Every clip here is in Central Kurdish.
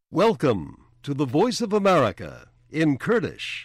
Welcome to the Voice of America in Kurdish.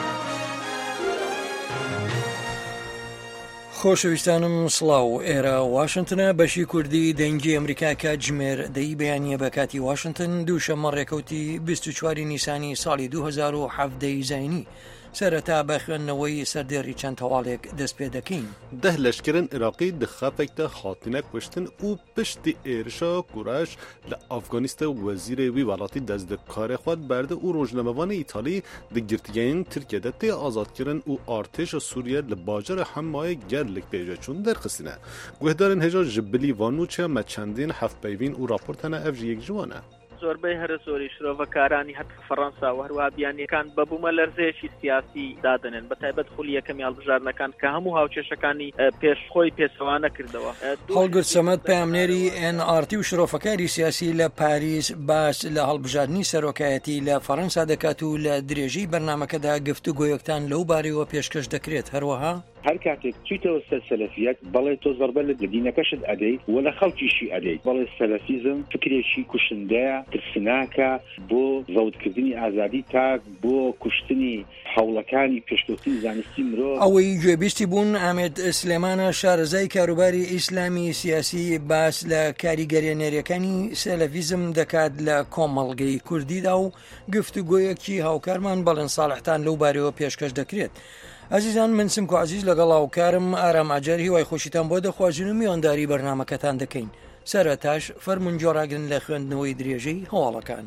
خۆشەویستانم سڵاو ئێرە واشنگتنە بەشی کوردی دەنگی ئەمریکا کاتژمێر دەی بەیانیە بە کاتی واشنگتن دووشەممە ڕێکەوتی 24 نیسانی ساڵی 2017 زاینی سەرەتا بە خوێندنەوەی سەردێڕی چەند هەواڵێک دەست پێ دەکەین. ده لەشکرن عێراقی دخەفێکتە خاتینە کوشتن و پشتی ئێرشا کوڕاش لە ئەفغانیستە وەزیرێ وی وڵاتی دەست دەکارێ خوات بەردە و ڕۆژنەمەوانی ئیتالی دگرتگەین ترکیەدە تێ ئازادکردن و ئارتێشە سووریە لە باجەرە هەمایە گەرلێک پێژەچوون دەرخستنە. گوهدارن هێژا ji bilî vanûçe me çendîn hevpeyvîn û raportene ev ji yek ji wan e. زۆربەی هەرە زۆری شرۆڤەکارانی هەتا فەڕەنسا و هەروە بیانیەکان بە بوومە لەرزەیەکی سیاسی دادنن بە تایبەت خولی یەکەمی هەڵبژارنەکان کە هەموو هاوچێشەکانی پێشخۆی پێچەوانە کردەوە. هەڵگرت سەمەد پامنێری NRT و شرۆفەکاری سیاسی لە پاریس باس لە هەڵبژاردننی سەرۆکایەتی لە فەڕەنسا دەکات و لە درێژەی بەرنامەکەدا گفتوگۆیەکتان لەو بارەوە پێشکەش دەکرێت. هەروەها هەر کاتێک چیتەوە سەر سەلەفیەت بەڵێ تۆ زەربە لە دینەکەشت ئەدەیت و لە خەڵکیشی ئەدەیت بەڵێ سەلەفیزم فکرێکی کوشندەیە ترسناکە بۆ زەوتکردنی ئازادی تاک بۆ کوشتنی هەوڵەکانی پێشکەوتنی زانستی مرۆڤ. ئەوەی گوێبیستی بوون ئامێد سلێمانە شارەزای کاروباری ئیسلامی سیاسی باس لە کاریگەرێنەرەکانی سەلەفیزم دەکات لە کۆمەڵگەی کوردیدا و گفتوگۆیەکی هاوکارمان بەڵێن ساڵحتان لەو بارەوە پێشکەش دەکرێت. عزیزان من سمکو عزیز لەگەڵ هاوکارم ئارام ئاجەر هیوای خۆشیتان بۆ دەخوازیین و میوانداری بەرنامەکەتان دەکەین. سەرەتاش فەرمون جۆراگرن لە خوێندنەوەی درێژەی هەواڵەکان.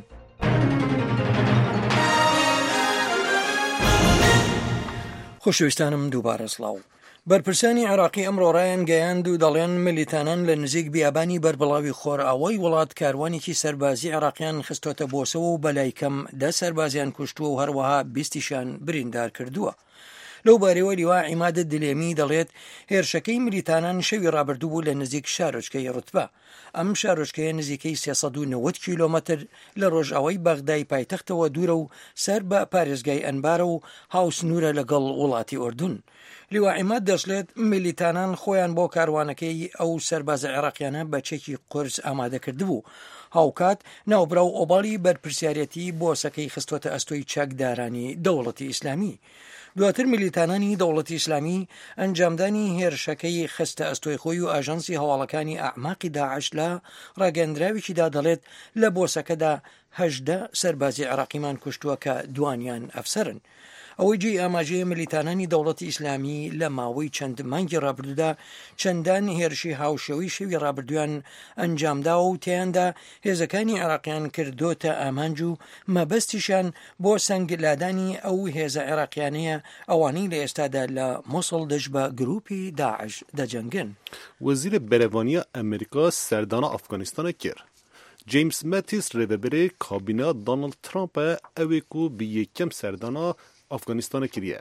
خۆشەویستانم دووبارە سڵاو. بەرپرسانی عێراقی ئەمڕۆ ڕایان گەیاند و دەڵێن ملیتانان لە نزیک بیابانی بەربڵاوی خۆرئاوای وڵات کاروانێکی سەربازی عێراقیان خستۆتە بۆسەوە و بەلای کەم 10 سەربازیان کوشتووە و هەروەها 20یان بریندار کردووە. لەو بارەوە لیوا عیمادە دلێمی دەڵێت هێرشەکەی ملیتانان شەوی ڕابردوو بوو لە نزیک شارۆچکەی ڕوتبە. ئەم شارۆچکەیە نزیکەی 390 کیلۆمەتر لە ڕۆژئاوای بەغدای پایتەختەوە دوورە و سەر بە پارێزگای ئەنبارە و هاوسنوورە لەگەڵ وڵاتی ئوردون. لیوا عیماد دەشڵێت ملیتانان خۆیان بۆ کاروانەکەی ئەو سەربازە عێراقیانە بە چێکی قورس ئامادە کردبوو. هاوکات ناوبراو ئۆباڵی بەرپرسیارەتی بۆسەکەی خستۆتە ئەستۆی چاکدارانی دەوڵەتی ئیسلامی. دواتر ملیتانانی دەوڵەتی ئیسلامی ئەنجامدانی هێرشەکەی خستە ئەستۆی خۆی و ئاژانسی هەواڵەکانی ئەعماقی داعش لە ڕاگەندراوێکیدا دەڵێت لە بۆسەکەدا 18 سەربازی عێراقیمان کوشتووە کە دوانیان ئەفسەرن. ئەوەی جێی ئاماژەیە ملیتانانی دەوڵەتی ئیسلامی لە ماوەی چەند مانگی ڕابردوودا چەندان هێرشی هاوشێوی شەوی ڕابردویان ئەنجامداوە و تیاندا هێزەکانی عێراقیان کردوتە ئامانج و مەبەستیشان بۆ سەنگلادانی ئەو هێزە عێراقیانەیە ئەوانەی لە ئێستادا لە مووسڵ دەست بە گروپی داعش دەجەنگن. وەزیرە بەرەڤانیە ئەمریکا سەردانە ئەفغانیستانە کرد. جیمس ماتیس ڕێبەبەرێ کابینە دۆناڵد ترامپە ئەوێک و بە یەکەم سەردانە ئەفغانیستانە کردیە.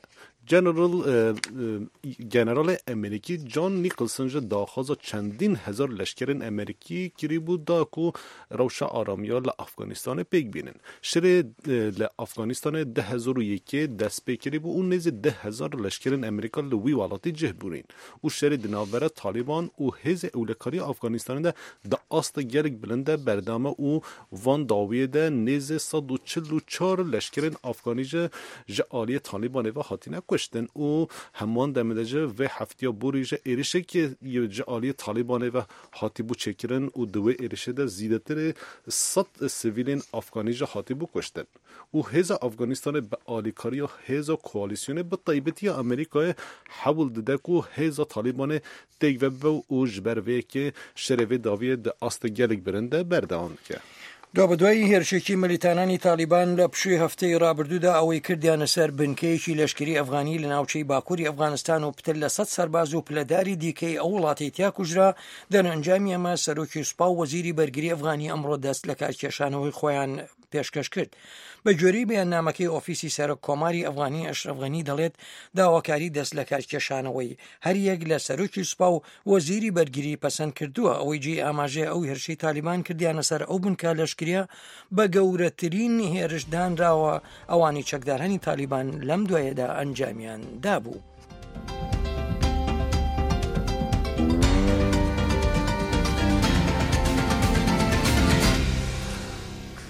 جنرال امریکی جان نیکلسن جه داخوازا چندین هزار لشکرین امریکی کری بود دا کو روشا آرامیا لأفغانستان پیک بینن. شر لأفغانستان 2001 دست پیکری بود اون نیز 10,000 لشکرین امریکا لوی والاتی جه بورین. و شر دناوره طالبان و هز اولکاری افغانستان ده آست گرگ بلنده بردامه و وان داویه ده نیز 144 لشکرین افغانی جه آلی طالبان و حاتینه کشتن و همان دمدجه و هفتیا بوریجه ایرشه که جعالی طالبانه و حاتی بو چکرن و دوی ایرشه ده زیدتر 100 سیویلین افغانیجه حاتی بو کشتن و هزا افغانستان به آلیکاری و هزا کوالیسیون به طیبتی امریکای حول دده که هزا طالبان تیگوه و جبروه که شروع داویه ده آست گلگ برنده بردهان که دوابدوای هێرشێکی ملیتانانی تالیبان لە پشووی هەفتەی ڕابردوودا ئەوەی کردیانە سەر بنکەیەکی لەشکری ئەفغانی لە ناوچەی باکووری ئەفغانستان و پتر لە 100 سەرباز و پلەداری دیکەی ئەو وڵاتی تیا کوژرا دەرەنجامی ئەمە سەرۆکی سوپا و وەزیری بەرگری ئەفغانی ئەمڕۆ دەست لە کارکێشانەوەی خۆیان پێشکەش کرد. بە گوێرەی بەیاننامەکەی ئۆفیسی سەرۆک کۆماری ئەفغانی ئەشرەف غەنی دەڵێت داواکاری دەست لە کارکێشانەوەی هەر یەک لە سەرۆکی سوپا و وەزیری بەرگری پەسەند کردووە. ئەوەی جێی ئاماژەیە ئەو هێرشەی تالیبان کردیانە سەر ئەو بنکە لەشکریە بە گەورەترین هێرشدانراوە ئەوانی چەکدارانی تالیبان لەم دوایەدا ئەنجامیان دابوو.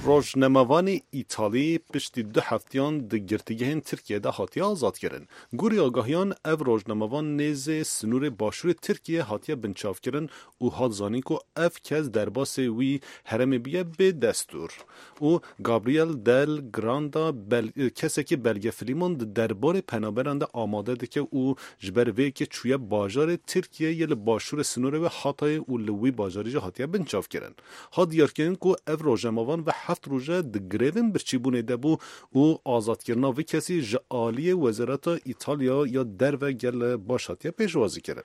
روزنامه‌وان ایتالی پشت 2 هفتهان د گرتگهن ترکیه ده هاتیه آزاد کردن. گوری آگاهیان او روزنامه‌وان نیز سنور باشور ترکیه هاتیه بنچاف کردن و هات زانی که اف کس در باس وی هرم بیه به دستور. و گابریل دل گراندا کسی که بلگه فلیمون درباره پنابرنده آماده ده که او جبر وی که چویه باجار ترکیه یل باشور سنور و هاتای و لوی باجاری جه هاتیه بنچاف کردن. ها دیار کردن که او روزنامه‌وان و 7 روزه د گریون برچیبونه دبو و آزاد کردن و کسی جعالی وزارت ایتالیا یا در و گل باشاتیه پیشوازی کردن.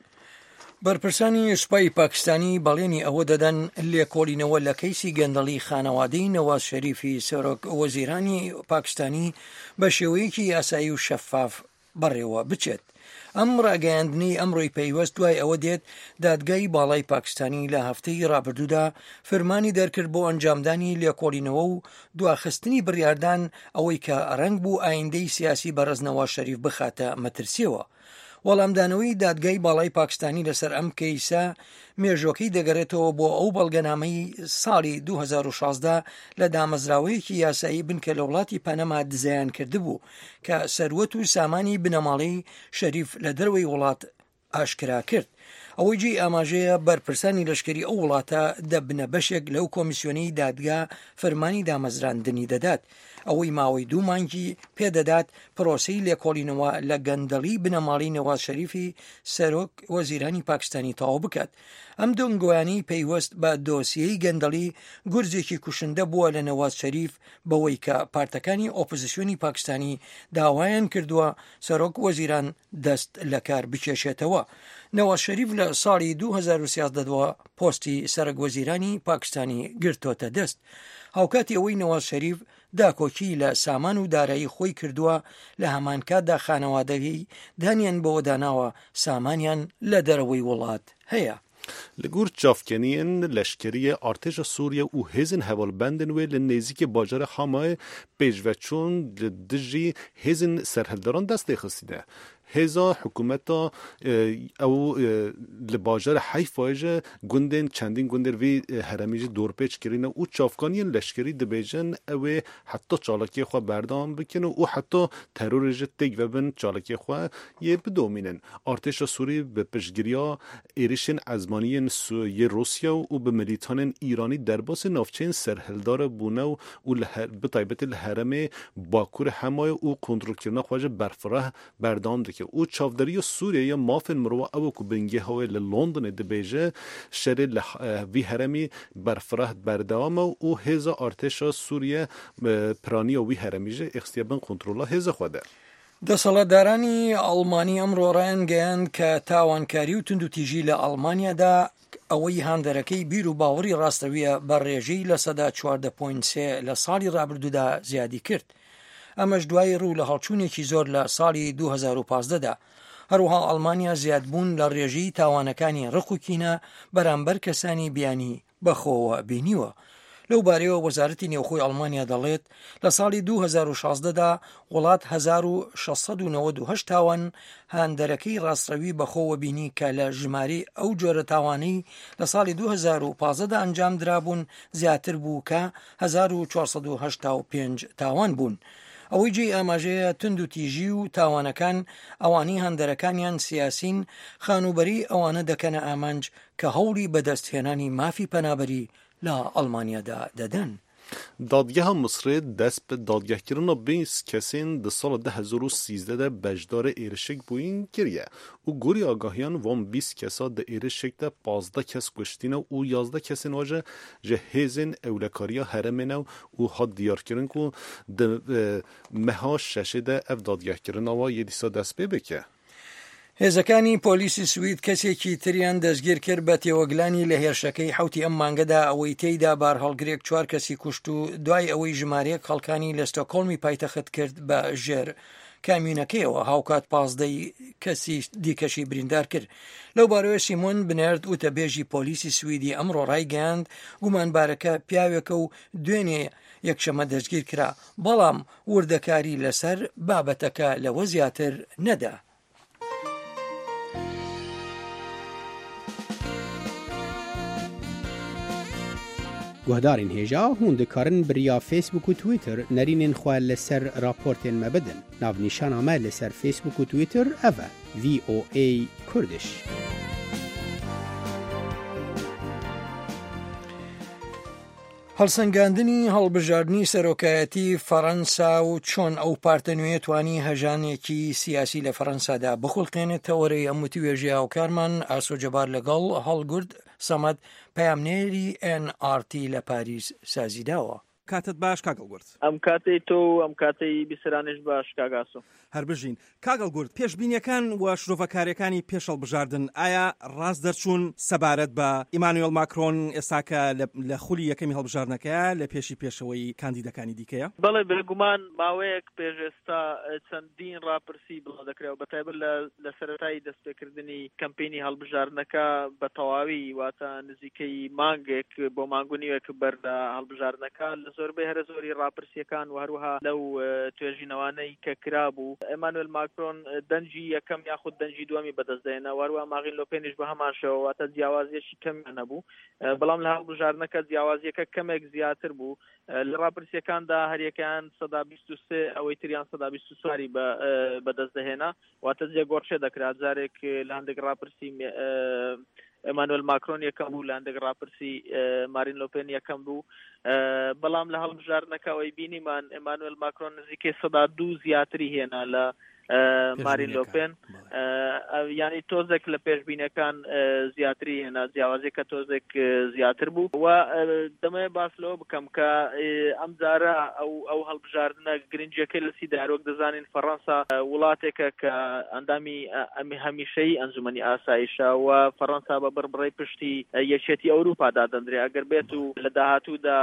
بەرپرسانی سوپای پاکستانی بەڵێنی ئەوە دەدەن لێکۆڵینەوە لە کەیسی گەندەڵی خانەوادەی نەواز شەریفی سەرۆک وەزیرانی پاکستانی بە شێوەیەکی یاسایی و شەفاف بەڕێوە بچێت. ئەم ڕاگەیاندنی ئەمڕۆی پەیوەست دوای ئەوە دێت دادگای باڵای پاکستانی لە هەفتەی ڕابردوودا فەرمانی دەرکرد بۆ ئەنجامدانی لێکۆڵینەوە و دواخستنی بڕیاردان ئەوەی کە ڕەنگ بوو ئایندەی سیاسی بەڕێز نەواز شەریف بخاتە مەترسیەوە. وەڵامدانەوەی دادگای باڵای پاکستانی لەسەر ئەم کەیسە مێژوەکەی دەگەڕێتەوە بۆ ئەو بەڵگەنامەی ساڵی 2016 لە دامەزراوەیەکی یاسایی بنکە لە وڵاتی پەنەما دزایان کردبوو کە سەروەت و سامانی بنەماڵی شەریف لە دەروەی وڵات ئاشکرا کرد. ئەوەی جێی ئاماژەیە بەرپرسانی لەشکری ئەو وڵاتە دەبنە بەشێک لەو کۆمیسیۆنەی دادگا فەرمانی دامەزراندنی دەدات. ئەوەی ماوەی 2 مانگی پێدەدات پرۆسەی لێکۆڵینەوە لە گەندەڵی بنەماڵی نەواز شەریفی سەرۆک وەزیرانی پاکستانی تەواو بکات. ئەم دۆنگۆیانی پەیوەست بە دۆسیەی گەندەڵی گورجێکی کوشندە بووە لە نەواز شەریف بەوەی کە پارتەکانی ئۆپۆزیسیۆنی پاکستانی داوایان کردووە سەرۆک وەزیران دەست لە کار بکێشێتەوە. نەواز شەریف لە ساڵی 2013 پۆستی سەرۆک وەزیرانی پاکستانی گرتۆتە دەست. هاوکاتی ئەوەی نەواز شەریف داکۆکی لە سامان و دارایی خۆی کردووە لە هەمان کاتدا خانەوادەی دانیان بەوە داناوە سامانیان لە دەرەوەی وڵات هەیە. لگور چافکنین لشکری ارتش سوریه و هزین هوالبندن و لنزیک باجار حمای پیشوچون دجی هزین سرهلداران دست خستیده. هزا حکومت او لباجار حیفایج گندن چندین گندر وی هرمیج دورپیچ کرینه او چافکانی لشکری دبیجن او حتی چالکی خو بردام بکنه او حتی ترورج تگ و بن چالکی خو یه بدومینن. ارتش سوری به پشگیریا ایریشن ازمانی یه روسیا و به ملیتان ایرانی در باس نافچین سرهلدار بونه و به طیبت الحرم باکور حمای او کنترل کردن خواجه برفراه بردام که او چاوداری سوریه یا مافن مروا او کو بنگه های لندن دبیجه شر وی هرمی برفراه بردام او هزا ارتش سوریه پرانی وی هرمیجه اختیابن کنترل هزا خوده. دەسەڵاتدارانی ئەڵمانی ئەمڕۆ ڕایانگەیاند کە تاوانکاری و توندوتیژی لە ئەڵمانیادا ئەوەی هاندەرەکەی بیر و باوەڕی ڕاستەویە بەڕێژەی لە سەدا 14.3 لە ساڵی ڕابردوودا زیادی کرد. ئەمەش دوای ڕوو لە هەڵچوونێکی زۆر لە ساڵی 2015دا. هەروەها ئەڵمانیا زیادبوون لە ڕێژەی تاوانەکانی ڕق و کینە بەرامبەر کەسانی بیانی بەخۆوە بینیوە. لەو بارەیەوە وەزارەتی نێوخۆی ئەڵمانیا دەڵێت لە ساڵی 2016دا وڵات 1698 تاوان هاندەرەکەی ڕاستەوی بەخۆوە بینی کە لە ژمارەی ئەو جۆرە تاوانەی لە ساڵی 2015دا ئەنجام درابوون زیاتر بوو کە 1485 تاوان بوون. ئەوەی جێی ئاماژەیە توندوتیژی و تاوانەکان ئەوانەی هەندەرەکانیان سیاسین خانوبەری ئەوانە دەکەنە ئامانج کە هەوڵی بەدەستهێنانی مافی پەنابەری لە ئەڵمانیادا دەدەن. دادگاه مصر دست به دادگاه کردن 20 کسین در سال 2013 بجدار ایرشک بوین کریه. او گوری آگاهیان وام 20 کسا در ایرشک ده 15 کس کشتینه و 11 کسین واجه جهیزین اولکاریا هرمینه و حد دیار کردن که در مها ششه ده اف دادگاه کردن و یه دیسا دست بکه. هێزەکانی پۆلیسی سوید کەسێکی تریان دەستگیر کرد بە تێوەگلانی لە هێرشەکەی حوتی ئەم مانگەدا ئەوەی تێیدا بار هەڵگرێک 4 کەسی کوشت و دوای ئەوەی ژمارەیەک خەڵکانی لە ستۆکۆڵمی پایتەخت کرد بە ژێر کامیونەکەیەوە هاوکات 15 کەسی دیکەشی بریندار کرد. لەو بارەوە سیمۆن بنێرد وتەبێژی پۆلیسی سویدی ئەمڕۆ ڕایگەیاند گومانبارەکە پیاوێکە و دوێنێ یەکشەمە دەستگیر کرا، بەڵام وردەکاری لەسەر بابەتەکە لەوە زیاتر نەدا. گهدارین هێژا هون دikarin biriya Facebook û Twitter nerînên xwe li ser raportên me bidin. Navnîşana me li ser Facebook û Twitter ev e VOA Kurdish. هەڵسەنگاندنی هەڵبژاردننی سەرۆکایەتی فەڕەنسا و چۆن ئەو پارتە نوێ توانی هەژانێکی سیاسی لە فەڕەنسادا بخڵقێنێتەوەرەی ئەموتی وێژی هاوکارمان ئاسۆجەبار لەگەڵ هەڵگورد سەمەد پەیامنێری NRT لە پاریس سازیداوە. کاتت باش کاگەڵگورد. ئەم کاتەی تۆ ئەم کاتەی بیسرانش باش کاگاسۆ. هەر بژین کاگەڵگورد پێشبینیەکان و شرۆڤەکاریەکانی پێش هەڵبژاردن ئایا ڕاست دەرچوون سەبارەت بە ئیمانوێل ماکرۆن ئێستاکە لە خولی یەکەمی هەڵبژاردنەکەیە لە پێشەوەی کاندیدەکانی دیکەیە؟ بەڵێ بێگومان ماوەیەک پێش ئێستا چەندین ڕاپرسی بڵاو دەکرێت و بەتایبەت لە سەرەتایی دەستپێکردنی کەمپینی هەڵبژاردنەکە بە تەواوی واتە نزیکەی مانگێک بۆ مانگونیوێک بەر لە هەڵبژاردنەکە لە زۆربەی هەرە زۆری ڕاپرسیەکان و هەروەها لەو توێژینەوانەی کە کرابوو ئێمانوێل ماکرۆن دەنجی یەکەم یاخود دەنجی دووەمی بەدەستدێنە وەروە ماغین لۆپێنیش بە هەمان شێوە واتە جیاوازیەکی کەمیان نەبوو بەڵام لە هەڵبژاردنەکە جیاوازیەکە کەمێک زیاتر بوو لە ڕاپرسیەکاندا هەریەکەیان 123 ئەوەی تریان 124 بەدەستدەهێنا واتە جێگۆڕچێ دەکرات جارێک لە هەندێک ڕاپرسی ئێمانوێل ماکرۆن یەکەم بوو لە هەندێک ڕاپرسی مارین لۆپێن یەکەم بوو بەڵام لە هەڵبژاردنەکەەوەی بینیمان ئێمانوێل ماکرۆن نزیکەی 102 زیاتری هێنا لە مارین لۆپێن ینی تۆزێک لە پێشبینەکان زیاتری هێنا جیاوازێکە تۆزێک زیاتر بوو و دەمەیە باس لەوە بکەم کە ئەم جارە ئەو هەڵبژاردنە گرنگیەکەی لە سیدارۆک دەزانین فەڕەنسا وڵاتێکە کە ئەندامی هەمیشەی ئەنجومەنی ئاسایشە و فەڕەنسا بە بڕبڕی پشتی یەکێتی ئەوروپادا دەندرێ ئەگەر بێت و لە داهاتوودا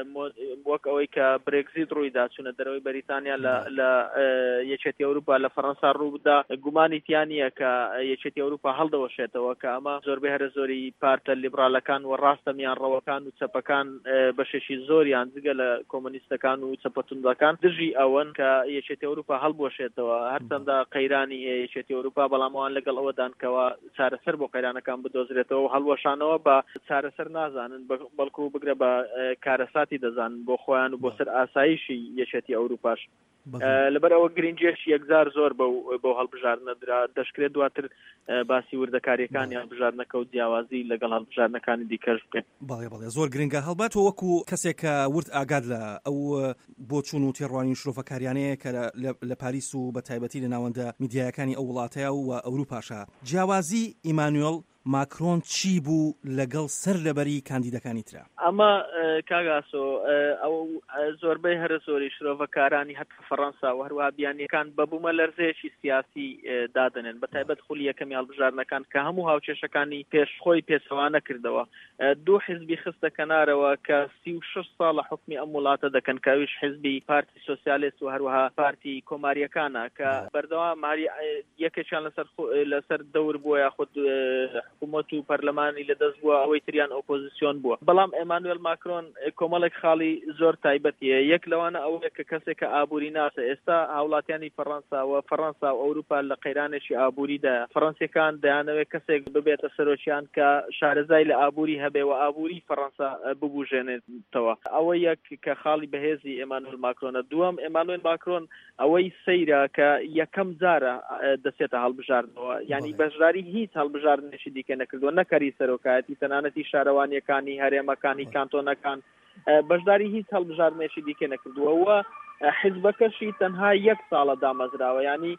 وەک ئەوەی کە برێکزیت ڕوویدا چونە دەرەوەی بەریتانیا لە یەکێتی ئەوروپا لە فەڕەنسا ڕووبدا گومانی تیانە کە یەکێتی ئەوروپا هەڵدەوەشێتەوە کە ئەمە زۆربەی هەرە زۆری پارتە لیبرالەکان و ڕاستە میانڕەوەکان و چەپەکان بەشێکی زۆریان جگە لە کۆمۆنیستەکان و چەپەتوندەکان دژی ئەوەن کە یەکێتی ئەوروپا هەڵبوەشێتەوە هەرچەندە قەیرانی یەکێتی ئەوروپا بەڵام ئەوان لەگەڵ ئەوەدان کەەوە چارەسەر بۆ قەیرانەکان بدۆزرێتەوە و هەڵوەشانەوە بە چارەسەر نازانن بەڵکو بگرە بە کارەساتی دەزانن بۆ خۆیان و بۆ سەر ئاسایشی یەکێتی ئەوروپاش لەبەر ئەوە گرنگێش یەکزار زۆر بۆ هەڵبژاردنەدرا دەشکرێت دواتر باسی وردەکاریەکانی هەڵبژاردنەکە و جیاوازی لەگەڵ هەڵبژاردنەکانی دیکەش بکەین. بەڵێ زۆر گرنگە هەڵبەت وەکو کەسێک کە ورد ئاگاد لە ئەو بۆ چوون و تێڕوانی شرۆڤەکاریانەیە کە لە پاریس و بە تایبەتی لە ناوەندە میدیایەکانی ئەو وڵاتەیە و ئەوروپاشە جیاوازی ئیمانوێل ماکرۆن چی بوو لەگەڵ سەر لەبەری کاندیدەکانی ترا؟ ئەمە کاگاسۆ ئەو زۆربەی هەرە زۆری شرۆڤەکارانی هەتا فەڕەنسا و هەروەها بیانیەکان بەبوومە لەرزەیەکی سیاسی دادنێن بە تایبەت خولی یەکەمی هەڵبژاردنەکان کە هەموو هاوچێشەکانی پێشخۆی پێچەوانە کردەوە دوو حیزبی خستە کەنارەوە کە 36 ساڵ لە حکمی ئەم وڵاتە دەکەن کاویش حیزبی پارتی سۆسیالیست و هەروەها پارتی کۆماریەکانە کە بەردەوام یەکێکیان لەسەر دەور بووە یاخود حکوومەت و پەرلەمانی لەدەست بووە ئەوەی تریان ئۆپۆزیسیۆن بووە بەڵام ئێمانوێل ماکرۆن کۆمەڵێک خاڵی زۆر تایبەتیە یەک لەوانە ئەوەیە کە کەسێک کە ئابووری ناسە ئێستا هاوڵاتیانی فەڕەنسا و فەڕەنسا و ئەوروپا لە قەیرانێکی ئابووریدا فەڕەنسیەکان دەیانەوێت کەسێک ببێتە سەرۆکیان کە شارەزای لە ئابووری هەبێ و ئابووری فەڕەنسا ببوژێنێتەوە ئەوە یەک کە خاڵی بەهێزی ئێمانوێل ماکرۆنە دووەم ئێمانوێل ماکرۆن ئەوەی سەیرە کە یەکەم جارە دەسێتە هەڵبژاردنەوە ینی بەشداری هیچ هەڵبژاردنێکی دیکە نەکردووە نەکەری سەرۆکایەتی تەنانەتی شارەوانیەکانی هەرێمەکانی کانتۆنەکان بەشداری هیچ هەڵبژاردنێکی دیکە نەکردووە و حیزبەکەشی تەنها یەک ساڵە دامەزراوە ینی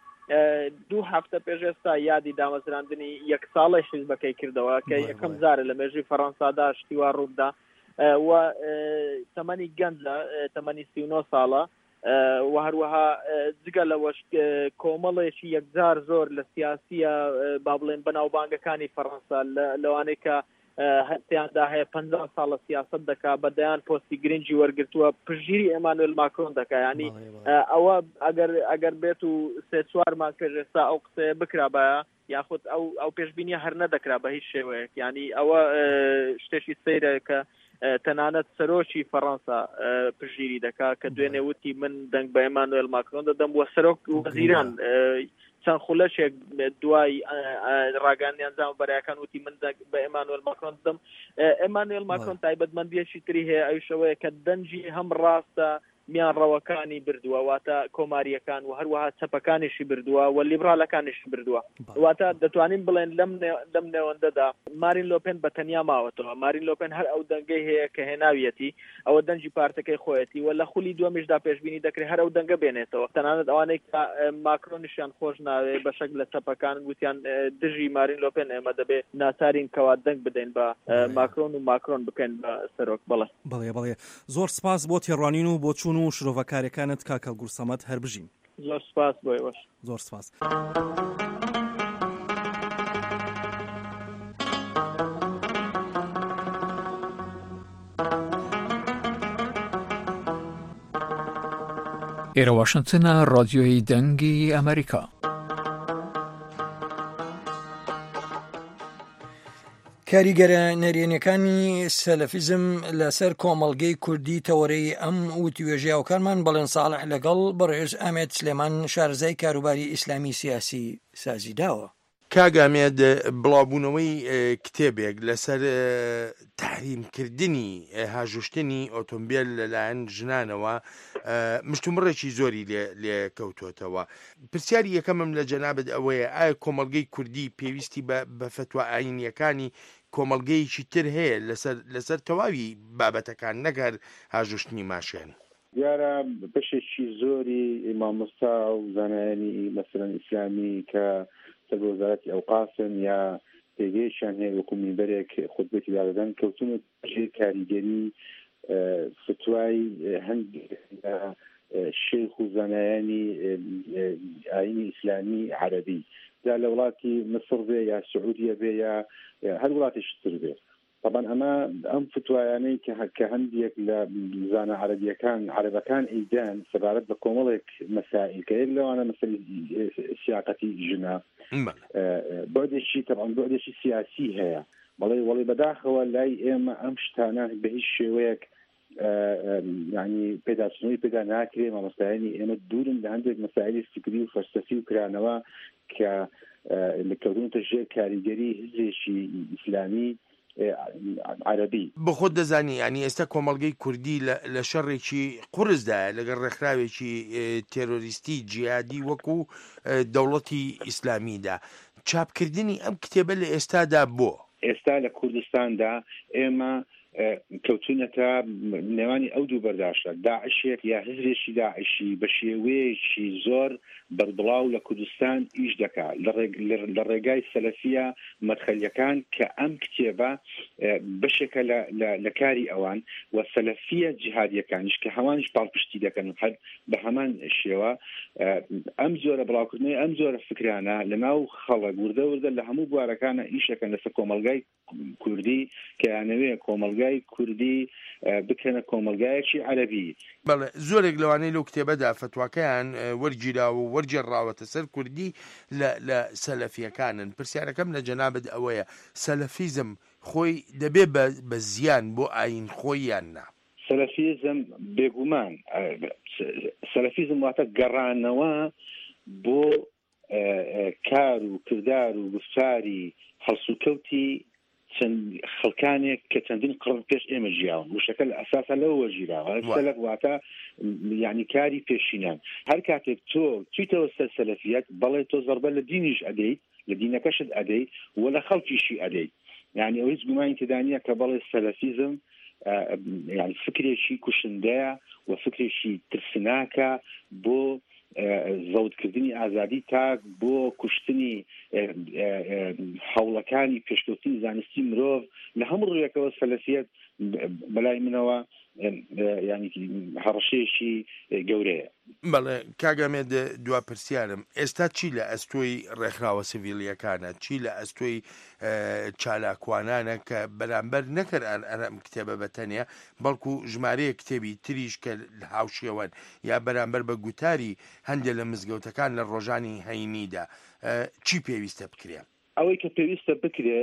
2 هەفتە پێش ئێستا یادی دامەزراندنی یەک ساڵی حیزبەکەی کردەوە کە یەکەم جارە لە مێژووی فەڕەنسادا شتیوا ڕوودا و تەمەنی گەنجە تەمەنی 39 ساڵە و هەروەها جگە لەوەش کۆمەڵێکی یەکجار زۆر لە سیاسیە با بڵێن بەناوبانگەکانی فەڕەنسا لەوانەیە کە هەستیاندا هەیە 50 ساڵە سیاست دەکا بەدەیان پۆستی گرنگی وەرگرتووە پشگیری ئێمانوێل ماکرۆن دەکا ینی ئەوە ئەگەر بێت و 3-4 مانگ پێش ئێستا ئەو قسەیە بکرا بەیە یاخود ئەو پێشبینیە هەر نەدەکرا بە هیچ شێوەیەک ینی ئەوە شتێکی سەیرە کە تەنانەت سەرۆکی فەڕەنسا پشگیری دەکا کە دوێنێ وتی من دەنگ بە ئێمانوێل ماکرۆن دەدەم وە سەرۆک وەزیران چەند خولەشێک دوای ڕاگەاندنی ئەنجام بەرایەکان وتی من بە ئێمانوێل ماکرۆن دەم. ئێمانوێل ماکرۆن تایبەتمەندیەکی تری هەیە ئەوشەوەیە کە دەنجی هەم ڕاستە میانڕەوەکانی بردووە واتە کۆماریەکان و هەروەها چەپەکانیشی بردووە و لیبرالەکانیشی بردووە واتە دەتوانین بڵێن لەم نێوەندەدا مارین لۆپێن بە تەنیا ماوەتەوە. مارین لۆپێن هەر ئەو دەنگەی هەیە کە هێناویەتی ئەوە دەنجی پارتەکەی خۆیەتی و لە خولی دووەمیشدا پێشبینی دەکرێت هەر ئەو دەنگە بێنێتەوە. تەنانەت ئەوانەی کە ماکرۆنیشیان خۆش ناوێ بەشێک لە چەپەکان گوتیان دژی مارین لۆپێن ئێمە دەبێت ناچارین کەوا دەنگ بدەین بە ماکرۆن و ماکرۆن بکەین بە سەرۆک. بەڵێ زۆر سپاس بۆ تێڕوانین و بۆ چوون و شرۆڤەکارەکانت کاکە گورسەمەد هەر بژین. زۆر سپاس بۆی باش. زۆر سپاس. ئێرە واشنتنە ڕادیۆی دەنگی ئەمریکا. کاریگەرە نەرێنیەکانی سەلەفیزم لەسەر کۆمەڵگەی کوردی تەوەرەی ئەم وتیوێژیاوکارمان بەڵێن ساڵح لەگەڵ بەڕێز ئەمێد سلێمان شارەزای کاروباری ئیسلامی سیاسی سازی داوە. کاگامێد بڵاوبوونەوەی کتێبێک لەسەر تحریمکردنی هاژوشتنی ئۆتۆمبیل لەلایەن ژنانەوە مشتومڕێکی زۆری لێ کەوتۆتەوە. پرسیاری یەکەمم لە جەنابەت ئەوەیە ئایا کۆمەڵگەی کوردی پێویستی بە فتوە ئاینیەکانی کۆمەڵگەیەکی تر هەیە لەسەر تەواوی بابەتەکان نەگەر هاژوشتنی ماشێن؟ دیارە بەشێکی زۆری مامۆستا و زانایانی مەسەلەن ئیسلامی کە وەزارەتی ئەوقافن یا پێگەیشیان هەیە وەکو مینبەرێک خودبەتی دادەدەن کەوتونە کاریگەری فتوای هەندێک شێخ و زانایانی ئاینی ئیسلامی عەرەبی یا لە وڵاتی مصر بێ یا سعودیە بێ یا هەر وڵاتێکی تر بێ. طبعا ئەم فتوایانەی کە هەندێک لە زانە عەرەبەکان ئەیدان سەبارەت بە کۆمەڵێک مەسائل کە یەک لەوانە مەسەلەی سیاقەتی ژنا بۆدێکی سیاسی هەیە وەڵی بەداخەوە لای ئێمە ئەم شتانە بە هیچ شێوەیەک ینی پێداچنەوەی پێدا ناکرێ. مامۆستایانی ئێمە دوورن لە هەندێک مەسائلی فکری و فەلسەفی و کرانەوە کە لەکەوتونەتە ژێر کاریگەری هزێکی ئیسلامی عربی. بە خۆت دەزانی ینی ئێستا کۆمەڵگەی کوردی لە شەڕێکی قورسدایە لەگەڵ ڕێکخراوێکی تێرۆریستی جیهادی وەکو دەوڵەتی ئیسلامیدا. چاپکردنی ئەم کتێبە لە ئێستادا بۆ ئێستا لە کوردستاندا ئێمە کەوتونەتە نێوانی ئەو دوو بەرداشتە داعشێک یا هزرێکی داعشی بە شێوەیەکی زۆر بەربڵاو لە کوردستان ئیش دەکات لە ڕێگای سەلەفیە مەدخەلیەکان کە ئەم کتێبە بەشێکە لە کاری ئەوان و سەلەفیە جیهادیەکانیش کە هەوانش پاڵپشتی دەکەن هەر بە هەمان شێوە ئەم زۆرە بڵاوکردنەوەی ئەم زۆرە فکرانە لە ناو خەڵک وردە لە هەموو بوارەکانە ئیشەکەن لەسەر کۆمەڵگای کوردی کە یانەوێ کۆمەلگای کوردی بکەنە کۆمەلگایەکی عەرەبی. بەڵێ زۆرێک لەوانەی لەو کتێبەدا فتواکەیان وەرگیراوە و وەرجێڕاوەتە سەر کوردی لە سەلەفیەکانن. پرسیارەکەم لە جەنابەت ئەوەیە سەلەفیزم خۆی دەبێ بە زیان بۆ ئاین خۆی یان نا؟ سەلەفیزم بێگومان سەلەفیزم واتە گەڕانەوە بۆ کار و کردار و گفتاری هەڵسوکەوتی چەند خەڵکانێک کە چەندین قڕن پێش ئێمە ژیاون وشەکە لە ئەساسە لەوە وەژیراوە سەلەف واتە یعنی کاری پێشینان. هەر کاتێک تۆ چیتەوە سەر سەلەفیەت بەڵێ تۆ زەربە لە دینیش ئەدەیت لە دینەکەشت ئەدەیت و لە خەڵکیشی ئەدەیت. یعنی ئەو هیچ گومانی تێدا نییە کە بەڵێ سەلەفیزم یعنی فکرێکی کوشندەیە و فکرێکی ترسناکە بۆ زەوتکردنی ئازادی تا بۆ کوشتنی هەوڵەکانی پێشکەوتنی زانستی مرۆڤ لە هەموو ڕوویەکەوە سەلەفیەت بەلای منەوە ینی هەڕەشەیەکی گەورەیە. بەڵێ کاگەمێد دوا پرسیارم ئێستا چی لە ئەستۆی ڕێکخراوە سڤیلیەکانە چی لە ئەستۆی چالاکوانانە کە بەرامبەر نەکرد ئەم کتێبە بەتەنێ بەڵکو ژمارەیە کتێبی تریش کە هاوشێوەن یا بەرامبەر بە گوتاری هەندێک لە مزگەوتەکان لە ڕۆژانی هەینیدا چی پێویستە بکرێ؟ ئەوەی کە پێویستە بکرێ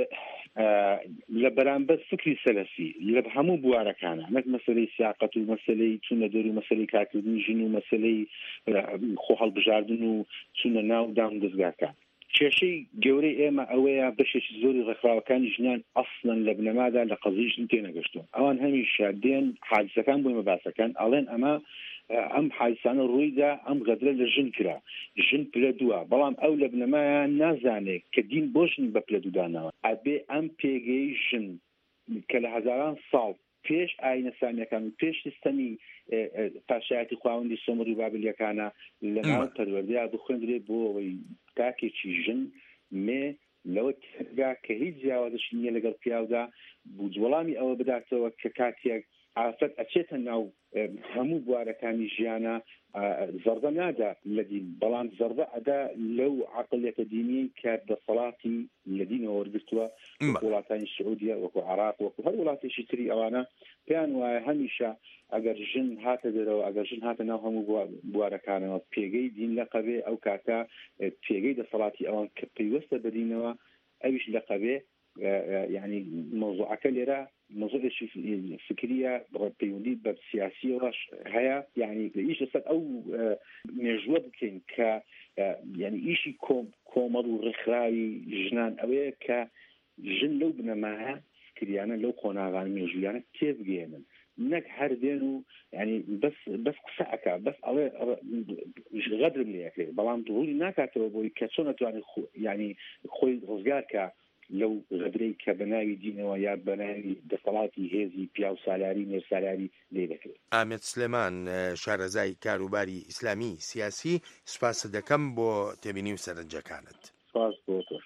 لە بەرامبەر فکری سەلەفی لە هەموو بوارەکانە نەک مەسەلەی سیاقەت و مەسەلەی چوونە دەور و مەسەلەی کارکردنی ژن و مەسەلەی خۆ هەڵبژاردن و چوونە ناو دام دەستگاکان کێشەی گەورەی ئێمە ئەوەیە بەشێکی زۆری ڕێکخراوەکانی ژنان ئەسڵەن لە بنەمادا لە قەزی ژن تێنەگەشتون ئەوان هەمیشە دێن حادسەکان بۆی مەباسەکان ئەڵێن ئەمە ئەم حادسانە ڕوویدا ئەم غەدرە لە ژن کرا ژن پلە دووە بەڵام ئەو لە بنەمایان نازانێت کە دین بۆ ژن بە پلە دوودانەوە ئەبێ ئەم پێگەی ژن کە لە هەزاران ساڵ پێش ئاینە سامیەکان و پێش سیستەمی پاشایەتی خواوەندی سۆمری بابلیەکانە لە ناو پەروەردەیە بخوێندرێ بۆ ئەوەی کاکێکی ژن مێ لەوە تێگا کە هیچ جیاوازش نییە لەگەڵ پیاودا وەڵامی ئەوە بداتەوە کە کاتێک ئافرەت ئەچێتە ناو هەموو بوارەکانی ژیانە زەردە نادا لە دین بەڵام زەردە ئەدا لەو عەقڵیەتە دینی کە دەسەڵاتی لە دینەوە وەرگرتووە وڵاتانی سعودیە وەکو عێراق وەکو هەر وڵاتێکی تری ئەوانە پێیان وایە هەمیشە ئەگەر ژن هاتە دەرەوە ئەگەر ژن هاتە ناو هەموو بوارەکانەوە پێگەی دین لەقەبێ ئەو کاتە پێگەی دەسەڵاتی ئەوان کە پەیوەستە بە دینەوە ئەویش لەقەبێ يعني موضوعك لێرە موضوعێکی فکریە پەیوەندی بە سیاسیەوەش هەیە يعني ئیش لەسەر ئەو مێژووە بکەین کە يعني ئیشی کۆمەڵ و ڕێکخراوی ژنان ئەوەیە کە ژن لەو بنەمایە فکریانە لەو قۆناغان مێژوویانە تێبگەێنن نەک هەر دێن و يعني بەس قسە ئەکا بەس ئەڵێ غەدرم لێەکرێت بەڵام ڕووی ناکاتەوە بۆی کە چۆن نەتوانێت يعني خۆی ڕزگار کە لەو غەدرەی کە بەناوی دینەوە یا بەناوی دەسەڵاتی هێزی پیا و سالاری نێرسالاری لێ دەکرێت. ئامێد سلێمان شارەزای کاروباری ئیسلامی سیاسی سوپاس دەکەم بۆ تێبینی و سەرنجەکانت. سپاس بۆ تۆش.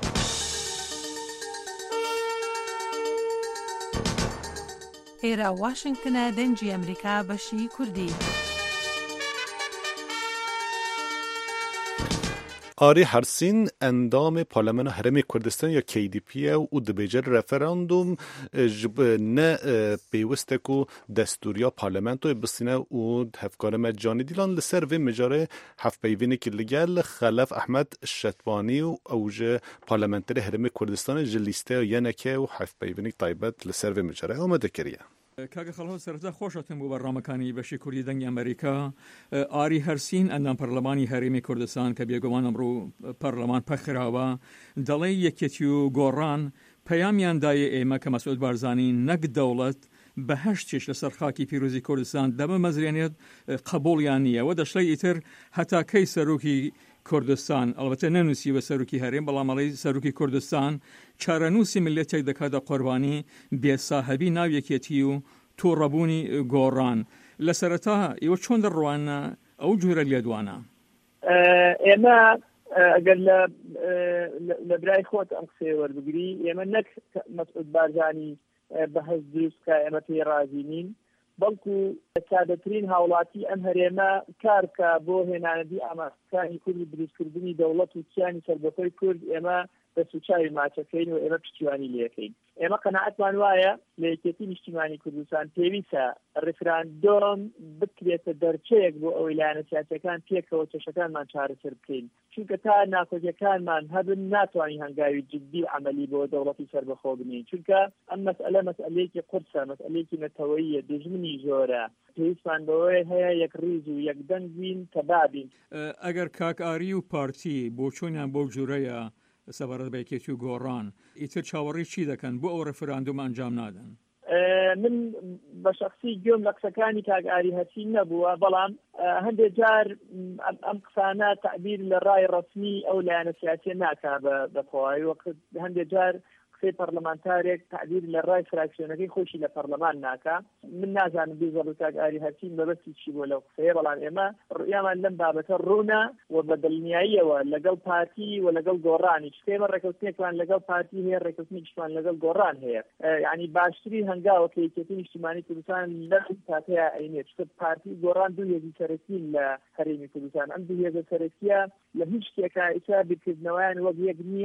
ئێرە واشنگتنە دەنجی ئەمریکا بەشی کوردی. آری هرسین اندام پارلمان هرم کردستان یا KDP و دبیجر رفراندوم نه پیوسته کو دستوریا پارلمانتو بسینه و هفکار مجانی دیلان لسر و مجاره هف پیوینی که لگل خلف احمد شتوانی و اوج پارلمانتر هرم کردستان جلیسته یا نکه و هف پیوینی طایبت لسر و مجاره آمده کریه. کاگە خەڵهۆ سەرەتا خۆشەتم بۆ بەڕامەکانی بەشی کوردی دەنگی ئەمریکا ئاری هەرسین ئەندام پەرلەمانی هەرێمی کوردستان کە بێگومان ئەمڕۆ پەرلەمان پەخراوە دەڵێ یەکێتی و گۆڕان پەیامیان دایە ئێمە کە مەسعود بارزانی نەک دەوڵەت بە هەشتێش لەسەر خاکی پیرۆزی کوردستان دەبە مەزرێنێت قبوڵیان نییە و دەشڵی ئیتر هەتا کەی سەرۆکی کوردستان ئەڵبەتە نەنووسی بە سەرۆکی هەرێم بەڵامەڵی سەرۆکی کوردستان چارەنووسی ملەتێک دەکاتە قوربانی بێساهەبی ناویەکێتی و تووڕەبوونی گۆڕان لە سەرەتا ئێوە چۆن دەڕوانە ئەو جوورە لێدوانە؟ ئێمە ئەگەر لە برای خۆت ئەم قسەی وەربگری ئێمە نەک مەسعود بارزانی بەهەز دروستکە ئێمە پێی رازی نین بەڵکو سادەترین هاوڵاتی ئەم هەرێمە کارکە بۆ هێنانەدی ئامادەکانی کوردی دروستکردنی دەوڵەت و کیانی سەربەخۆی کورد ئێمە دەسوچاوی ماچەکەین و ئێمە پشتیوانی لێەکەین. ئێمە قەناعەتمان وایە لە یەکێتی نیشتیمانی کوردستان پێویستە ڕێفراندۆم بکرێتە دەرچەیەک بۆ ئەوەی لایەنە سیاسیەکان پێکەوە کێشەکانمان چارەسەر بکەین چونکە تا ناخۆشیەکانمان هەبن ناتوانین هەنگاوی جدی عملی بۆ دەوڵەتی سەربەخۆ بنین چونکە ئەم مەسئلەیەکی قورسە مەسئلەیەکی نەتەوەییە دژمنی زۆرە پێویستمان بەوەی هەیە یەک ڕیز و یەک دەنگ بین کە بابین. ئەگەر کاکاری و پارتی بۆ چۆنیان بۆ جوورەیە سەبارەت بە یەکێتی و گۆڕان ئیتر چاوەڕێی چی دەکەن بۆ ئەو ڕێفراندۆم ئەنجام نادەن؟ من بە شخصی گوێم لە قسەکانی کاکاری هەرسی نەبووە بەڵام هەندێک جار ئەم قسانە تعبیر لە ڕای ڕسمی ئەو لایەنە سیاسیە ناکا بە خۆی وەقت هەندێک جار قسەی پەرلەمانتارێک تعبیر لە ڕای فراکسیۆنەکەی خۆشی لە پەرلەمان ناکا. من نازانم بێزەڵ و کاکاری هەرسی بەبەستی چی بۆ لەو قسەیە بەڵام ئێمە ڕویامان لەم بابەتە ڕوونە و بە دڵنیاییەوە لەگەڵ پارتی و لەگەڵ گۆڕانی چکێمە ڕێکەوتنێکمان لەگەڵ پارتی هەیە ڕێکەوتنێکیشمان لەگەڵ گۆڕان هەیە یعنی باشترین هەنگاوە کە یەکێتی نیشتیمانی کوردستان لەم کاتەیە ئەینێت چکە پارتی گۆڕان دوو هێزی سەرەکین لە هەرێمی کوردستان ئەم دوو هێزە سەرەکیە لە هیچ شتێکە ئیسا بیرکردنەوەیان وەک یەک نییە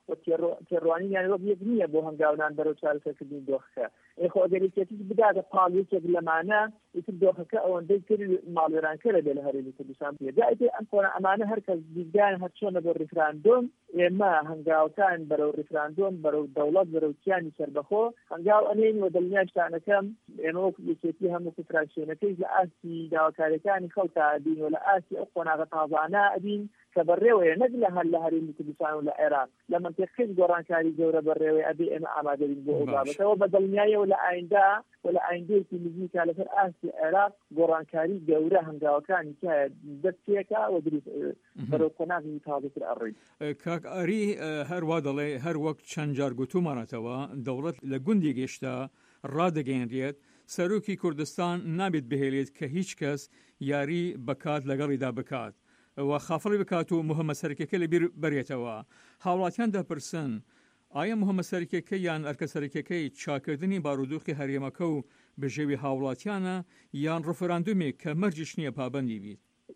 و تێڕوانی یان وەک یەک نییە بۆ هەنگاونان بەرەو چارەسەرکردنی دۆخەکە ئێخۆ ئەگەر یەکێتیش بداتە پاڵیەکێک لەمانە ئیتر دۆخەکە ئەوەندەی تر ماڵوێرانکەرە بێ لە هەرێمی کوردستان بێدا ئیتر ئەم کۆنە ئەمانە هەر کەس دیزگان هەر چۆنە بۆ ڕیفراندۆم ئێمە هەنگاوتان بەرەو ڕیفراندۆم بەرەو دەوڵەت بەرەو کیانی سەربەخۆ هەنگاو ئەنێن و دڵنیاشتانەکەم ئێمە وەک یەکێتی هەموو فراکسیۆنەکەی لە ئاستی داواکاریەکانی خەڵکە ئەبین و لە ئاستی ئەو قۆناغە تازانە ئەبین کە بەڕێوەیە نەک لە هەر لە هەرێمی کوردستان و لە عێراق لە منتیقەی گۆڕانکاری گەورە بەڕێوەی ئەبێ ئێمە ئامادەبین بۆ ئەو بابەتەوە بە دڵنیاییەوە لە ئایندا و لە ئایندەیەکی نزیکا لەسەر ئاستی عێراق گۆڕانکاری گەورە هەنگاوەکانی تایە دەست پێکا و دروست بەرەو قۆناغی تازەتر ئەڕێین. کاک ئاری هەروە دەڵێ هەر وەک چەند جار گوتومانەتەوە دەوڵەت لە گوندی گەشتا ڕادەگەیەنرێت سەرۆکی کوردستان نابێت بهێلێت کە هیچ کەس یاری بەکات لەگەڵیدا بکات و خافڵی بکات و مهمە سەرکێکە لەبیر بەرێتەوە. هاوڵاتیان دەپرسن ئایا مهمە سەرکێکە یان ئەرکە سەرکێکەی چاکردنی بارودۆخی هەرێمەکە و بەژێوی هاوڵاتیانە یان ڕفراندومێک کە مەرجیش نییە پابەندی بیت؟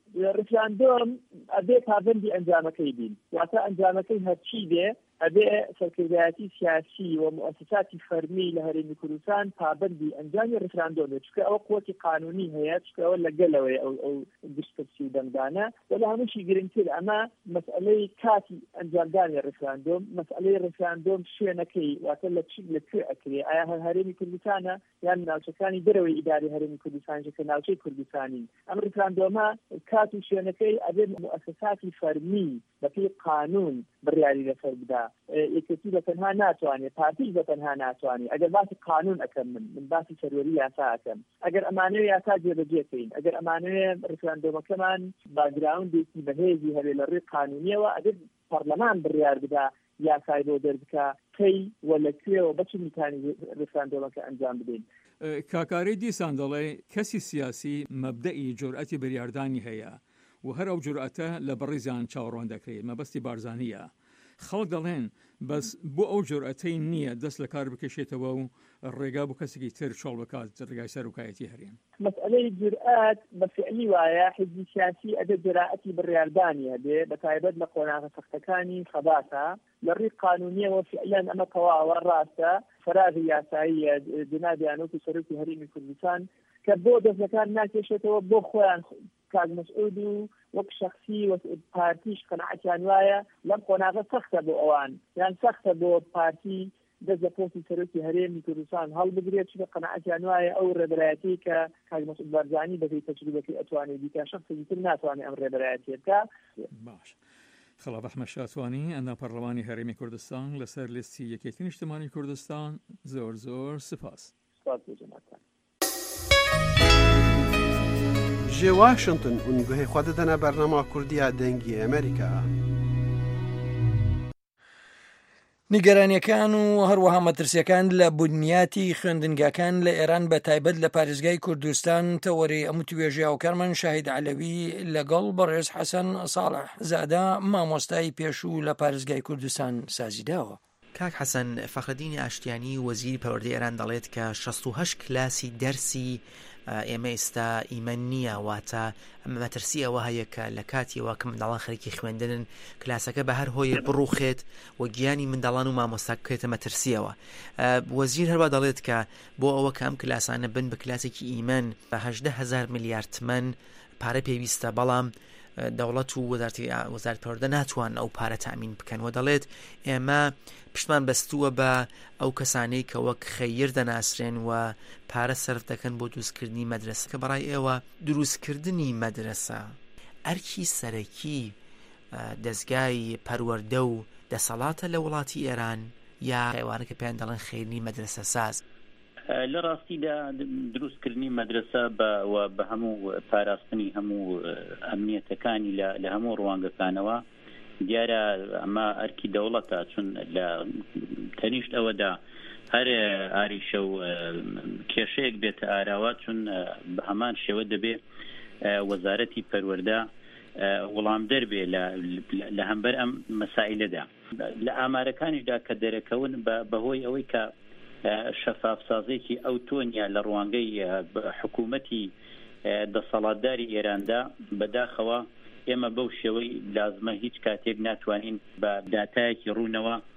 ڕفراندۆم ئەبێ پابەندی ئەنجامەکەی بین واتە ئەنجامەکەی هەرچی بێ ئەبێ سەرکردایەتی سیاسی و مؤسساتی فەرمی لە هەرێمی کوردستان پابەندی ئەنجامی ڕفراندۆمێت چکە ئەوە قوتی قانونی هەیە چکە ئەوە لەگەلەوەی ئەو گشتەسی و دەنگدانە و لە هەمووشی گرنگتر ئەمە مەسئلەی کاتی ئەنجامدانی ڕفراندۆم مەسئلەی ڕفراندۆم شوێنەکەی واتە لەکوێ ئەکرێ ئایا هەر هەرێمی کوردستانە یان ناوچەکانی دەرەوەی ئیداری هەرێمی کوردستانە کە ناوچەی کوردستانی ئەم ڕفراندۆمە کات و شوێنەکەی ئەبێ مؤسساتی فەرمی بەپێی قانون بڕیاری لەسەر بدا یەکێتی بەتەنها ناتوانێت پارتیش بەتەنها ناتوانێت ئەگەر باسی قانون ئەەکەم من باسی سەروەری یاسا ئەەکەم ئەگەر ئەمانەوێ یاسا جێبەجێکەین ئەگەر ئەمانەوێ ڕفراندۆمەکەمان باگراوندێکی بەهێزی هەبێ لە ڕێی قانونیەوە ئەگەر پەرلەمان بڕیار بدا یاسای بۆ دەربکە کەی وە لەکوێوە بەچ میکانی ڕفراندۆمەکە ئەنجام بدەین. کاکاری دیسان دەڵێ کەسی سیاسی مەبدەئی جورئەتی بریاردانی هەیە و هەر ئەو جورئەتە لە بەڕێزیان چاوەڕوان دەکرێت مەبەستی بارزانیە. خەڵک دەڵێن بەس بۆ ئەو جورئەتەی نییە دەست لە کار بکەشێتەوە و ڕێگا بۆ کەسێکی تر چۆڵ بکات ڕێگای سەرۆکایەتی هەرێم. مەسئلەی جورئەت بە فعلی وایە حزبی سیاسی ئەبێ جورئەتی بڕیاردانی هەبێ بەتایبەت لە قۆناغە سەختەکانی خەباتە لە ڕێی قانونیەوە فعلیان ئەمە تەواوە ڕاستە فەرازی یاساییە جنابیان و سەرۆکی هەرێمی کوردستان کە بۆ دەستەکان ناکێشێتەوە بۆ خۆیان کاک مەسعود و وەک شخصی و پارتیش قەناعەتیان وایە لەم قۆناغە سەختە بۆ ئەوان یان سەختە بۆ پارتی دەست لە پۆستی سەرۆکی هەرێمی کوردستان هەڵبگرێت چونکە قەناعەتیان وایە ئەو ڕێبەرایەتی کە کاک مەسعود بارزانی بەپێی تەجروبەکەی ئەتوانێت بیکە شخصێکی تر ناتوانێت ئەم ڕێبەرایەتی بکە. باش. خەڵاب ئەحمەد شاتوانی ئەندام پەرلەمانی هەرێمی کوردستان لەسەر لیستی یەکێتی نیشتمانی کوردستان زۆر زۆر سپاس. سپاس بۆ جەنابتان. جێ واشنگتن ئونگوهەی خوا دەدەنە بەرنامە کوردیە دەنگی ئەمریکا. نیگەرانیەکان و هەروەها مەترسیەکان لە بنیاتی خوێندنگاکان لە ئێران بە تایبەت لە پارێزگای کوردستان تەوەری ئەموو توێژیا و کارمان شاهید عەلەوی لەگەڵ بەڕێز حەسەن ساڵح زادە مامۆستای پێشوو لە پارێزگای کوردستان سازیداوە. کاک حەسەن فەخرەدینی ئاشتیانی وەزیری پەروەردەی ئێران دەڵێت کە 68 کلاسی دەرسی ئێمە ئێستا ئیمەن نییە واتە مەترسی ئەوە هەیە کە لە کاتیەوە کە منداڵان خەریکی خوێندنن کلاسەکە بە هەر هۆیە بڕوخێت و گیانی منداڵان و مامۆستا بکرێتە مەترسیەوە. وەزیر هەروە دەڵێت کە بۆ ئەوە کە ئەم کلاسانە بن بە کلاسێکی ئیمەن بە 18,000 میلیارد تمەن پارە پێویستە بەڵام دەوڵەت و وەزارەتی پەروەردە ناتوان ئەو پارە تامین بکەن و دەڵێت ئێمە پشتمان بەستووە بە ئەو کەسانەی کە وەک خەیر دەناسرێن و پارە سەرف دەکەن بۆ دروستکردنی مەدرسە کە بەڕای ئێوە دروستکردنی مەدرسە ئەرکی سەرەکی دەستگای پەروەردە و دەسەڵاتە لە وڵاتی ئێران یا ئێوانە کە پێیان دەڵێن خەیرنی مەدرسە ساز؟ لە ڕاستیدا دروستکردنی مەدرسە بە هەموو پاراستنی هەموو ئەمنیەتەکانی لە هەموو ڕوانگەکانەوە دیارە ئەمە ئەرکی دەوڵەتە چون لە تەنیشت ئەوەدا هەر ئاریشە و کێشەیەک بێتە ئاراوە چون بە هەمان شێوە دەبێ وەزارەتی پەروەردە وەڵام دەربێ لە هەمبەر ئەم مەسائلەدا لە ئامارەکانیشدا کە دەرەکەون بەهۆی ئەوەی کە شەفافسازێکی ئەو تۆنیا لە ڕوانگەی حکوومەتی دەسەڵاتداری ئێراندا بەداخەوە ئێمە بەو شێوەی لازمە هیچ کاتێک ناتوانین بە داتایەکی ڕوونەوە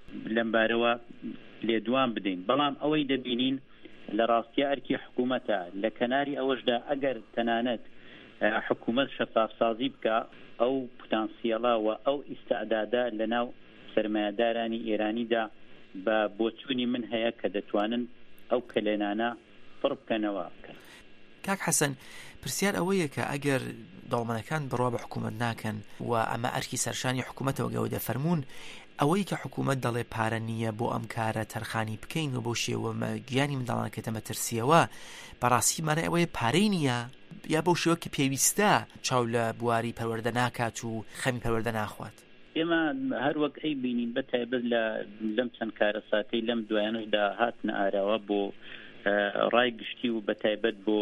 لەمبارەوە لێدوان بدەین بەڵام ئەوەی دەبینین لە ڕاستیە ئەرکی حکوومەتە لە کەناری ئەوەشدا ئەگەر تەنانەت حکوومەت شەفافسازی بکە ئەو پۆتانسیەڵە و ئەو ئیستعدادا لەناو سەرمایەدارانی ئێرانیدا بە بۆچوونی من هەیە کە دەتوانن ئەو کلێنانە پڕ بکەنەوە. کاک حەسەن پرسیار ئەوەیە کە ئەگەر دەوڵەمەندەکان بڕوا بە حکوومەت ناکەن و ئەمە ئەرکی سەرشانی حکوومەتەوە گەوە دەفەرمونون ئەوەی کە حکوومەت دەڵێ پارە نییە بۆ ئەم کارە تەرخانی بکەین و بۆ شێوە گیانی منداڵانەکەتە مەترسیەوە بەڕاستی مانای ئەوەیە پارەی نییە یا بۆ شێوە کە پێویستە چاو لە بواری پەروەردە ناکات و خەمی پەروەردە ناخوات. ئێمە هەر وەک ئەی بینین بە تایبەت لەم چەند کارە ساتەی لەم دوایانەشدا هاتنە ئاراوە بۆ ڕای گشتی و بە تایبەت بۆ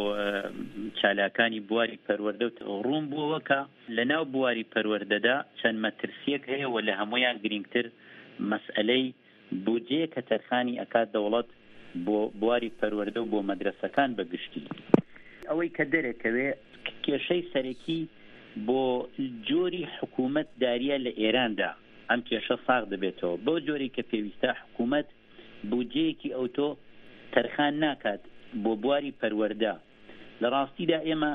چالاکانی بواری پەروەردە و ڕوون بووەوە لەناو بواری پەروەردەدا چەند مەترسیەک هەیە و لە هەمویان گرنگتر مەسئلەی بودجێ کە تەرخانی ئەکات دەوڵەت بۆ بواری پەروەردە و بۆ مەدرسەکان بەگشتی ئەوەی کە دەرەکەوێ کێشەی سەرەکی بۆ جۆری حکوومەت داریە لە ئێراندا ئەم کێشە ساغ دەبێتەوە بۆ جۆری کە پێویستە حکوومەت بودجەیەکی ئەوتۆ تەرخان ناکات بۆ بواری پەروەردە. لە ڕاستیدا ئێمە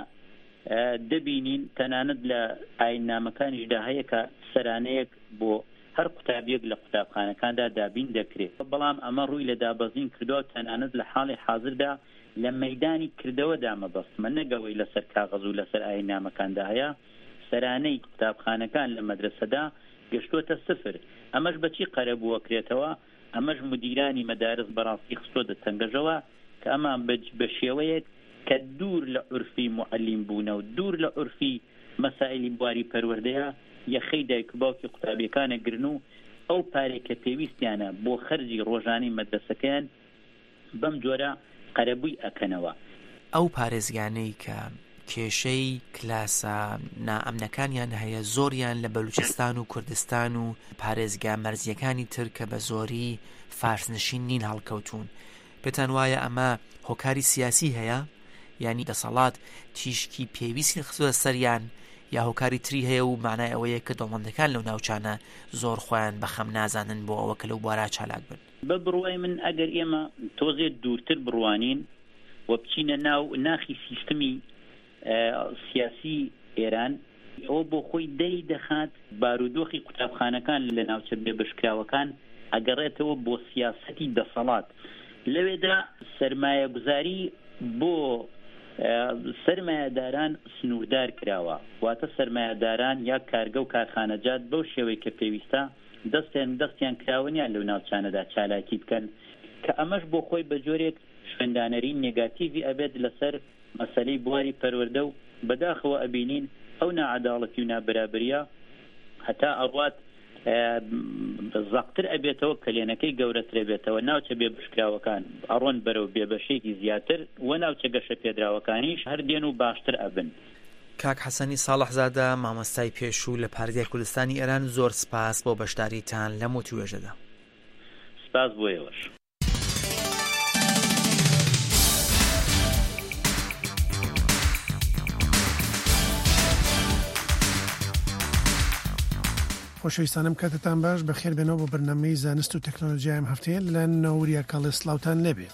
دەبینین تەنانەت لە ئایننامەکانیشدا هەیە کە سەرانەیەک بۆ هەر قوتابیەک لە قوتابخانەکاندا دابین دەکرێت بەڵام ئەمە ڕووی لە دابەزین کردووە تەنانەت لە حاڵی حاضردا لە مەیدانی کردەوەدا مەبەستمە نەگەوەی لەسەر کاغەز و لەسەر ئایننامەکاندا هەیە سەرانەی قوتابخانەکان لە مەدرسەدا گەشتووەتە سفر. ئەمەش بەچی قەرە بووەکرێتەوە ئەمەش مدیرانی مەدارس بەڕاستی خستۆتە تەنگەژەوە کە ئەمان بە شێوەیەک کە دوور لە عورفی معەلیم بوونە و دوور لە عورفی مەسائلی بواری پەروەردەیە یەخەی دایک و باوکی قوتابیەکانە گرن و ئەو پارێک کە پێویستیانە بۆ خەرجی ڕۆژانەی مەدرسەکەیان بەم جۆرە قەرەبووی ئەکەنەوە. ئەو پارێزگانەی کە کێشەی کلاسە نائەمنەکانیان هەیە زۆریان لە بەلوچستان و کوردستان و پارێزگا مەرزیەکانی تر کە بە زۆری فارسنشین نین هەڵکەوتون پێتان وایە ئەمە هۆکاری سیاسی هەیە یعنی دەسەڵات تیشکی پێویستی خستووە سەریان یا هۆکاری تری هەیە و معنای ئەوەیە کە دەوڵەمەندەکان لەو ناوچانە زۆر خۆیان بەخەم نازانن بۆ ئەوە کە لەو بوارە چالاک بن. بە بڕوای من ئەگەر ئێمە تۆزێ دوورتر بڕوانین و بچینە ناو ناخی سیستمی سیاسی ئێران ئەوە بۆ خۆی دەری دەخات بارودۆخی قوتابخانەکان لە ناوچە بێبشکراوەکان ئەگەڕێتەوە بۆ سیاسەتی دەسەڵات لەوێدا سەرمایە گوزاری بۆ سەرمایەداران سنووردار کراوە واتە سەرمایەداران یا کارگە و کارخانەجات بەو شێوەی کە پێویستە دەستیان کراوەنیان لەو ناوچانەدا چالاکی بکەن کە ئەمەش بۆ خۆی بە جۆرێک شوێندانەری نێگاتیڤی ئەبێت لەسەر مەسەلەی بواری پەروەردە و بەداخەوە ئەبینین ئەو نەعەداڵەتی و نابەرابریە هەتا ئەڕوات زەقتر ئەبێتەوە کلێنەکەی گەورەترە بێتەوە ناوچە بێبشکراوەکان ئەڕۆن بەرەو بێبەشێکی زیاتر و ناوچە گەشە پێدراوەکانیش هەردێن و باشتر ئەبن. کاک حەسەنی ساڵحزادە مامۆستای پێشوو لە پارێزگای کوردستانی ئێران زۆر سپاس بۆ بەشداریتان لەم وتوێژەدا. سپاس بۆ ئێوەش. خۆشەویستانم کاتتان باش بەخێر بێنەوە بۆ بەرنامەی زانست و تەکنۆلۆژیای ئەم هەفتەیە لە ناوریە کاڵێ سلااوتان لێبێ.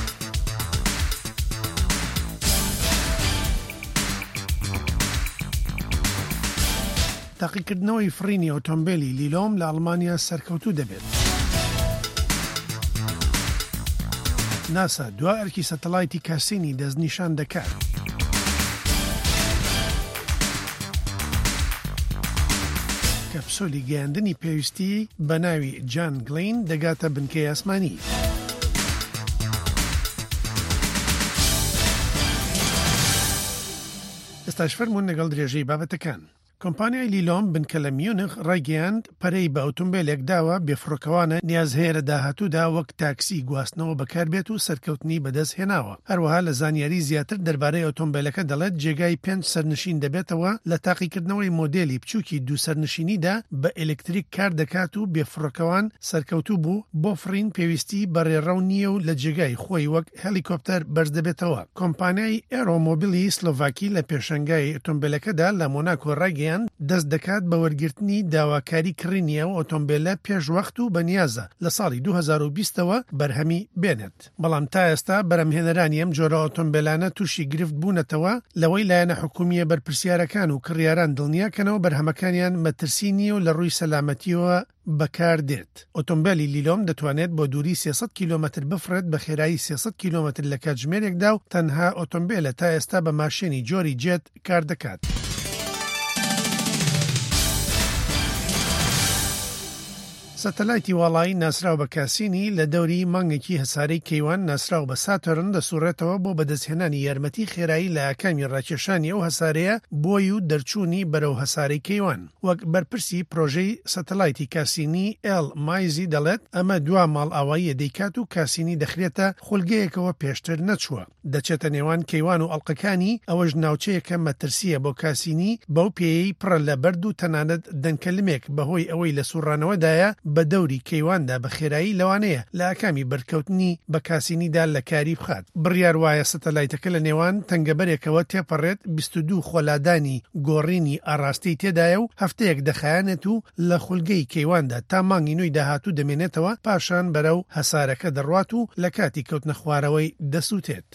تاقیکردنەوەی فڕینی ئۆتۆمبیلی لیلۆم لە ئەڵمانیا سەرکەوتوو دەبێت. ناسا دوا ئەرکی سەتەڵایتی کاسینی دەستنیشان دەکات. کەپسۆلی گەیاندنی پێویستی بە ناوی جان گلین دەگاتە بنکەی ئاسمانی. ئێستاش فەرموون لەگەڵ درێژەی بابەتەکان. کۆمپانیای لیلۆم بنکە لە میونخ ڕایگەیاند پەرەی بە ئۆتۆمبیلێک داوە بێفڕۆکەوانە نیاز هەیە لە داهاتوودا وەک تاکسی گواستنەوە بەکاربێت و سەرکەوتنی بەدەست هێناوە. هەروەها لە زانیاری زیاتر دەربارەی ئۆتۆمبیلەکە دەڵێت جێگای 5 سەرنشین دەبێتەوە لە تاقیکردنەوەی مۆدێلی بچووکی 2 سەرنشینیدا بە ئێلکتریک کار دەکات و بێفڕۆکەوان سەرکەوتوو بوو بۆ فڕین پێویستی بەڕێڕەو نییە و لە جێگای خۆی وەک هەلیکۆپتەر بەرز دەبێتەوە. کۆمپانیای ئێرۆمۆبیلی سلۆڤاکی لە پێشەنگای ئۆتۆمبیلەکەدا لە مۆناکۆ ڕایگەیاند گەیان دەست دەکات بە وەرگرتنی داواکاری کڕینیە و ئۆتۆمبیلە پێشوەخت و بەنیازە لە ساڵی 2020ەوە بەرهەمی بێنێت. بەڵام تا ئێستا بەرهەمهێنەرانی ئەم جۆرە ئۆتۆمبیلانە تووشی گرفت بوونەتەوە لەوەی لایەنە حکومیە بەرپرسیارەکان و کڕیاران دڵنیاکەنەوە بەرهەمەکانیان مەترسی نیە و لە ڕووی سەلامەتیەوە بەکار دێت. ئۆتۆمبیلی لیلۆم دەتوانێت بۆ دووری 300 کیلۆمەتر بفرێت بە خێرایی 300 کیلۆمەتر لە کاتژمێرێکدا و تەنها ئۆتۆمبیلە تا ئێستا بە ماشێنی جۆری جێت کار دەکات. سەتەلایتی وڵایی ناسراو بە کاسینی لە دەوری مانگێکی هەسارەی کەیوان ناسراو بە ساتۆرن دەسوڕێتەوە بۆ بەدەستهێنانی یارمەتی خێرایی لە ئاکامی ڕاکێشانی ئەو هەسارەیە بۆی و دەرچوونی بەرەو هەسارەی کەیوان. وەک بەرپرسی پرۆژەی سەتەلایتی کاسینی ئێل مایزی دەڵێت ئەمە دوا ماڵ ئاواییە دەیکات و کاسینی دەخرێتە خولگەیەکەوە پێشتر نەچووە. دەچێتە نێوان کەیوان و ئەڵقەکانی ئەوەش ناوچەیەکە مەترسیە بۆ کاسینی بەو پێیەی پڕە لە بەرد و تەنانەت دەنکەلمێک بەهۆی ئەوەی لە سوڕانەوەدایە بە دەوری کەیواندا بە خێرایی لەوانەیە لە ئاکامی بەرکەوتنی بە کاسینیدا لە کاری بخات. بڕیار وایە سەتەلایتەکە لە نێوان تەنگەبەرێکەوە تێپەڕێت 22 خۆلادانی گۆڕینی ئاڕاستی تێدایە و هەفتەیەک دەخایەنێت و لە خولگەی کەیواندا تا مانگی نوێی داهاتوو دەمێنێتەوە پاشان بەرەو هەسارەکە دەڕوات و لە کاتی کەوتنە خوارەوەی دەسووتێت.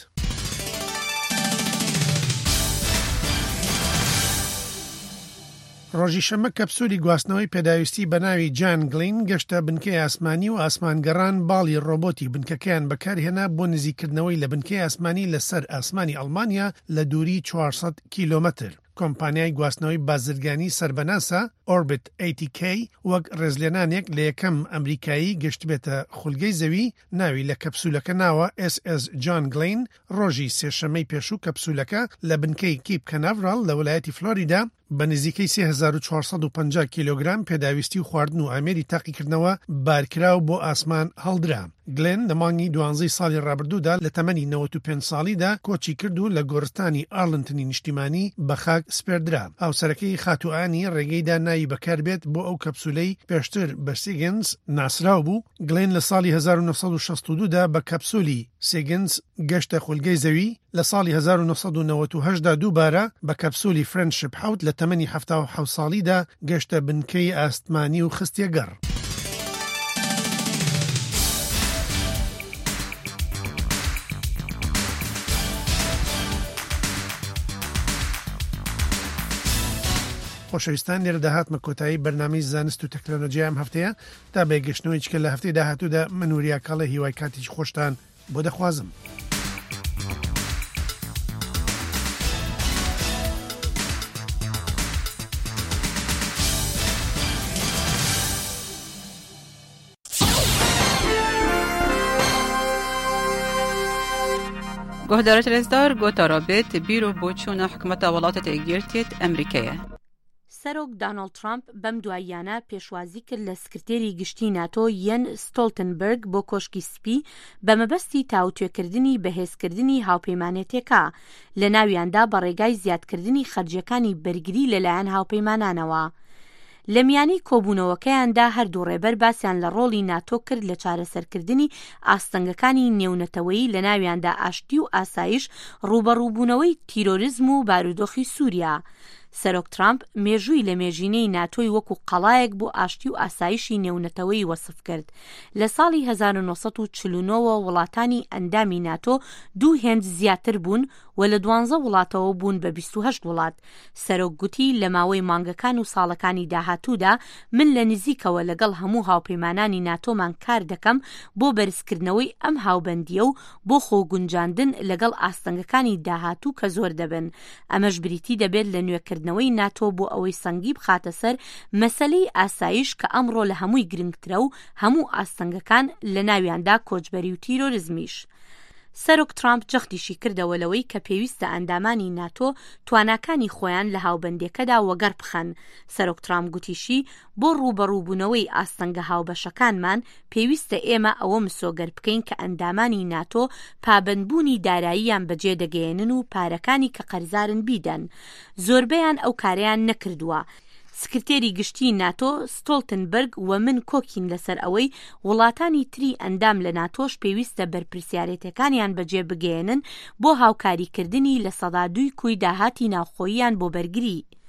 ڕۆژی شەمە کەپسولی گواستنەوەی پێداویستی بە ناوی جان گلین گەشتە بنکەی ئاسمانی و ئاسمانگەڕان باڵی ڕۆبۆتی بنکەکەیان بەکارهێنا بۆ نزیکردنەوەی لە بنکەی ئاسمانی لەسەر ئاسمانی ئەڵمانیا لە دووری 400 کیلۆمەتر. کۆمپانیای گواستنەوەی بازرگانی سربەناسە Orbit ATK وەک ڕێزلێنانێک لە یەکەم ئەمریکایی گەشت بێتە خولگەی زەوی ناوی لە کەپسولەکە ناوە SS جان گلین. ڕۆژی سێشەمەی پێشوو کەپسولەکە لە بنکەی کیپ کەناڤرال لە وڵایەتی فلۆریدا بە نزیکەی 3450 کیلۆگرام پێداویستی و خواردن و ئامێری تاقیکردنەوە بارکراو بۆ ئاسمان هەڵدرا. گلێن لە مانگی 12 ساڵی ڕابردوودا لە تەمەنی 95 ساڵیدا کۆچی کرد و لە گۆرستانی ئارلنتنی نیشتیمانی بە خاک سپێردرا. هاوسەرەکەی خاتوئانی ڕێگەیدا ناوی بەکاربێت بۆ ئەو کەپسولەی پێشتر بە سیگنز ناسراو بوو. گلێن لە ساڵی 1962دا بە کەپسولی سیگنز گەشتە خولگەی زەوی. لە ساڵی 1998دا دووبارە بە کەپسولی فرەندشپ حوت لە تەمەنی 77 ساڵیدا گەشتە بنکەی ئاستمانی و خستیە گەڕ. خۆشەویستان لێرە داهاتمە کۆتایی بەرنامەی زانست و تەکنۆلۆژیا ئەم هەفتەیە تا بێگەشتنەوەیچکە لە هەفتەی داهاتوودا من وریا کاڵە هیوای کاتێکی خۆشتان بۆ دەخوازم. گۆهدارە رێزدار گۆتارا بێت بیرۆ بۆ چوونە حکومەتە وڵاتە تێگیرتێت ئەمریکەیە. سەرۆک داناڵد ترامپ بەم دواییانە پێشوازی کرد لە سکرتێری گشتی ناتۆ یەن ستۆلتنبەرگ بۆ کۆشکی سپی بە مەبەستی تاوتوێکردنی بەهێزکردنی هاوپەیمانێتێکە لە ناویاندا بە ڕێگای زیادکردنی خەرجیەکانی بەرگری لەلایەن هاوپەیمانانەوە. لە میانی کۆبوونەوەکەیاندا هەردوو ڕێبەر باسییان لە ڕۆڵی ناتۆ کرد لە چارەسەرکردنی ئاستەنگەکانی نێونەتەوەیی لە ناویاندا ئاشتی و ئاسایش ڕوبەڕووبوونەوەی تیرۆریزم و بارودۆخی سووریا. سەرۆک ترامپ مێژووی لە مێژینەی ناتۆی وەکو قەڵایەک بۆ ئاشتی و ئاسایشی نێونەتەوەی وەسف کرد. لە ساڵی 1949 وڵاتانی ئەندامی ناتۆ دوو هێند زیاتر بوون و لە 12 وڵاتەوە بوون بە 28 وڵات. سەرۆک گوتی لە ماوەی مانگەکان و ساڵەکانی داهاتوودا من لە نزیکەوە لەگەڵ هەموو هاوپەیمانانی ناتۆمان کار دەکەم بۆ بەرزکردنەوەی ئەم هاوبەندیە و بۆ خۆگونجاندن لەگەڵ ئاستەنگەکانی داهاتوو کە زۆر دەبن. ئەمەش بریتی دەبێت لە نوێکردنەوەی ناتۆ بۆ ئەوەی سەنگی بخاتە سەر مەسەلەی ئاسایش کە ئەمڕۆ لە هەمووی گرنگترە و هەموو ئاستەنگەکان لە ناویاندا کۆچبەری و تیرۆریزمیش. سەرۆک ترامپ جەختیشی کردەوە لەوەی کە پێویستە ئەندامانی ناتۆ تواناکانی خۆیان لە هاوبەندیەکەدا وەگەر بخەن. سەرۆک ترامپ گوتیشی بۆ ڕوبەڕووبوونەوەی ئاستەنگە هاوبەشەکانمان پێویستە ئێمە ئەوە مسۆگەر بکەین کە ئەندامانی ناتۆ پابەندبوونی داراییان بەجێ دەگەێنن و پارەکانی کە قەرزارن بیدەن. زۆربەیان ئەو کارەیان نەکردووە. سکرتێری گشتی ناتۆ ستۆلتنبەرگ و من کۆکین لەسەر ئەوەی وڵاتانی تری ئەندام لە ناتۆش پێویستە بەرپرسیارەتەکانیان بەجێ بگەێنن بۆ هاوکاریکردنی لە سەدا دووی کوی داهاتی ناوخۆییان بۆ بەرگری.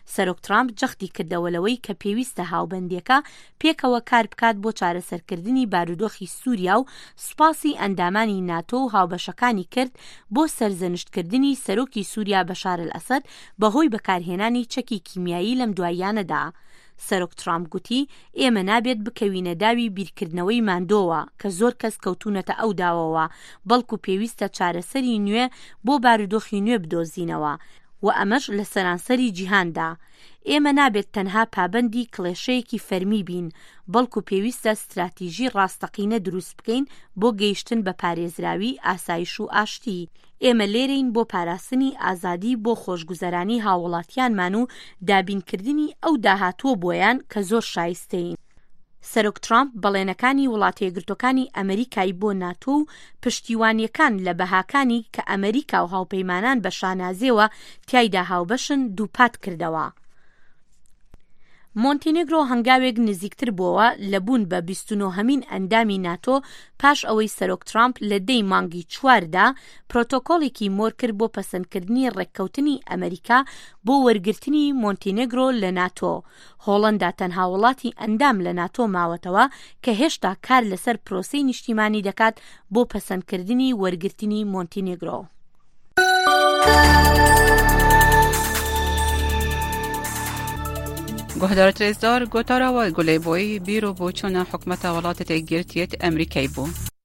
سەرۆک ترامپ جەختی کردەوەلەوەی کە پێویستە هاوبەندیەکە پێکەوە کار بکات بۆ چارەسەرکردنی بارودۆخی سووریا و سوپاسی ئەندامانی ناتۆ و هاوبەشەکانی کرد بۆ سەرزەنشتکردنی سەرۆکی سووریا بەشار ئەسەد بەهۆی بەکارهێنانی چەکی کیمیایی لەم دواییانەدا. سەرۆک ترامپ گوتی ئێمە نابێت بکەوینە داوی بیرکردنەوەی ماندۆوە کە زۆر کەس کەوتونەتە ئەو داوەوە، بەڵکو پێویستە چارەسەری نوێ بۆ بارودۆخی نوێ بدۆزینەوە و ئەمەش لە سەرانسەری جیهاندا. ئێمە نابێت تەنها پابەندی کڵێشەیەکی فەرمی بین، بەڵکو پێویستە استراتیژی ڕاستەقینە دروست بکەین بۆ گەیشتن بە پارێزراوی، ئاسایش و ئاشتی. ئێمە لێرەین بۆ پاراستنی ئازادی بۆ خۆشگوزەرانی هاوڵاتیانمان و دابینکردنی ئەو داهاتووە بۆیان کە زۆر شایستەین. سەرۆک ترامپ بەڵێنەکانی وڵاتە یەکگرتووەکانی ئەمریکای بۆ ناتۆ و پشتیوانیەکان لە بەهاکانی کە ئەمریکا و هاوپەیمانان بە شانازیەوە تیایدا هاوبەشن دووپات کردەوە. مۆنتینێگرۆ هەنگاوێک نزیکتر بووە لە بوون بە 29هەمین ئەندامی ناتۆ پاش ئەوەی سەرۆک ترامپ لە دەی مانگی 4دا پرۆتۆکۆڵێکی مۆر کرد بۆ پەسەندکردنی ڕێککەوتنی ئەمریکا بۆ وەرگرتنی مۆنتینێگرۆ لە ناتۆ. هۆڵەندا تەنها وڵاتی ئەندام لە ناتۆ ماوەتەوە کە هێشتا کار لەسەر پرۆسەی نیشتیمانی دەکات بۆ پەسەندکردنی وەرگرتنی مۆنتینێگرۆ. گۆهدار ترێزدار گۆتاراوە گولەیبۆی بیرۆ بۆ چۆنە حکومەتە وڵاتە تێگرتیێت ئەمریکای بوو.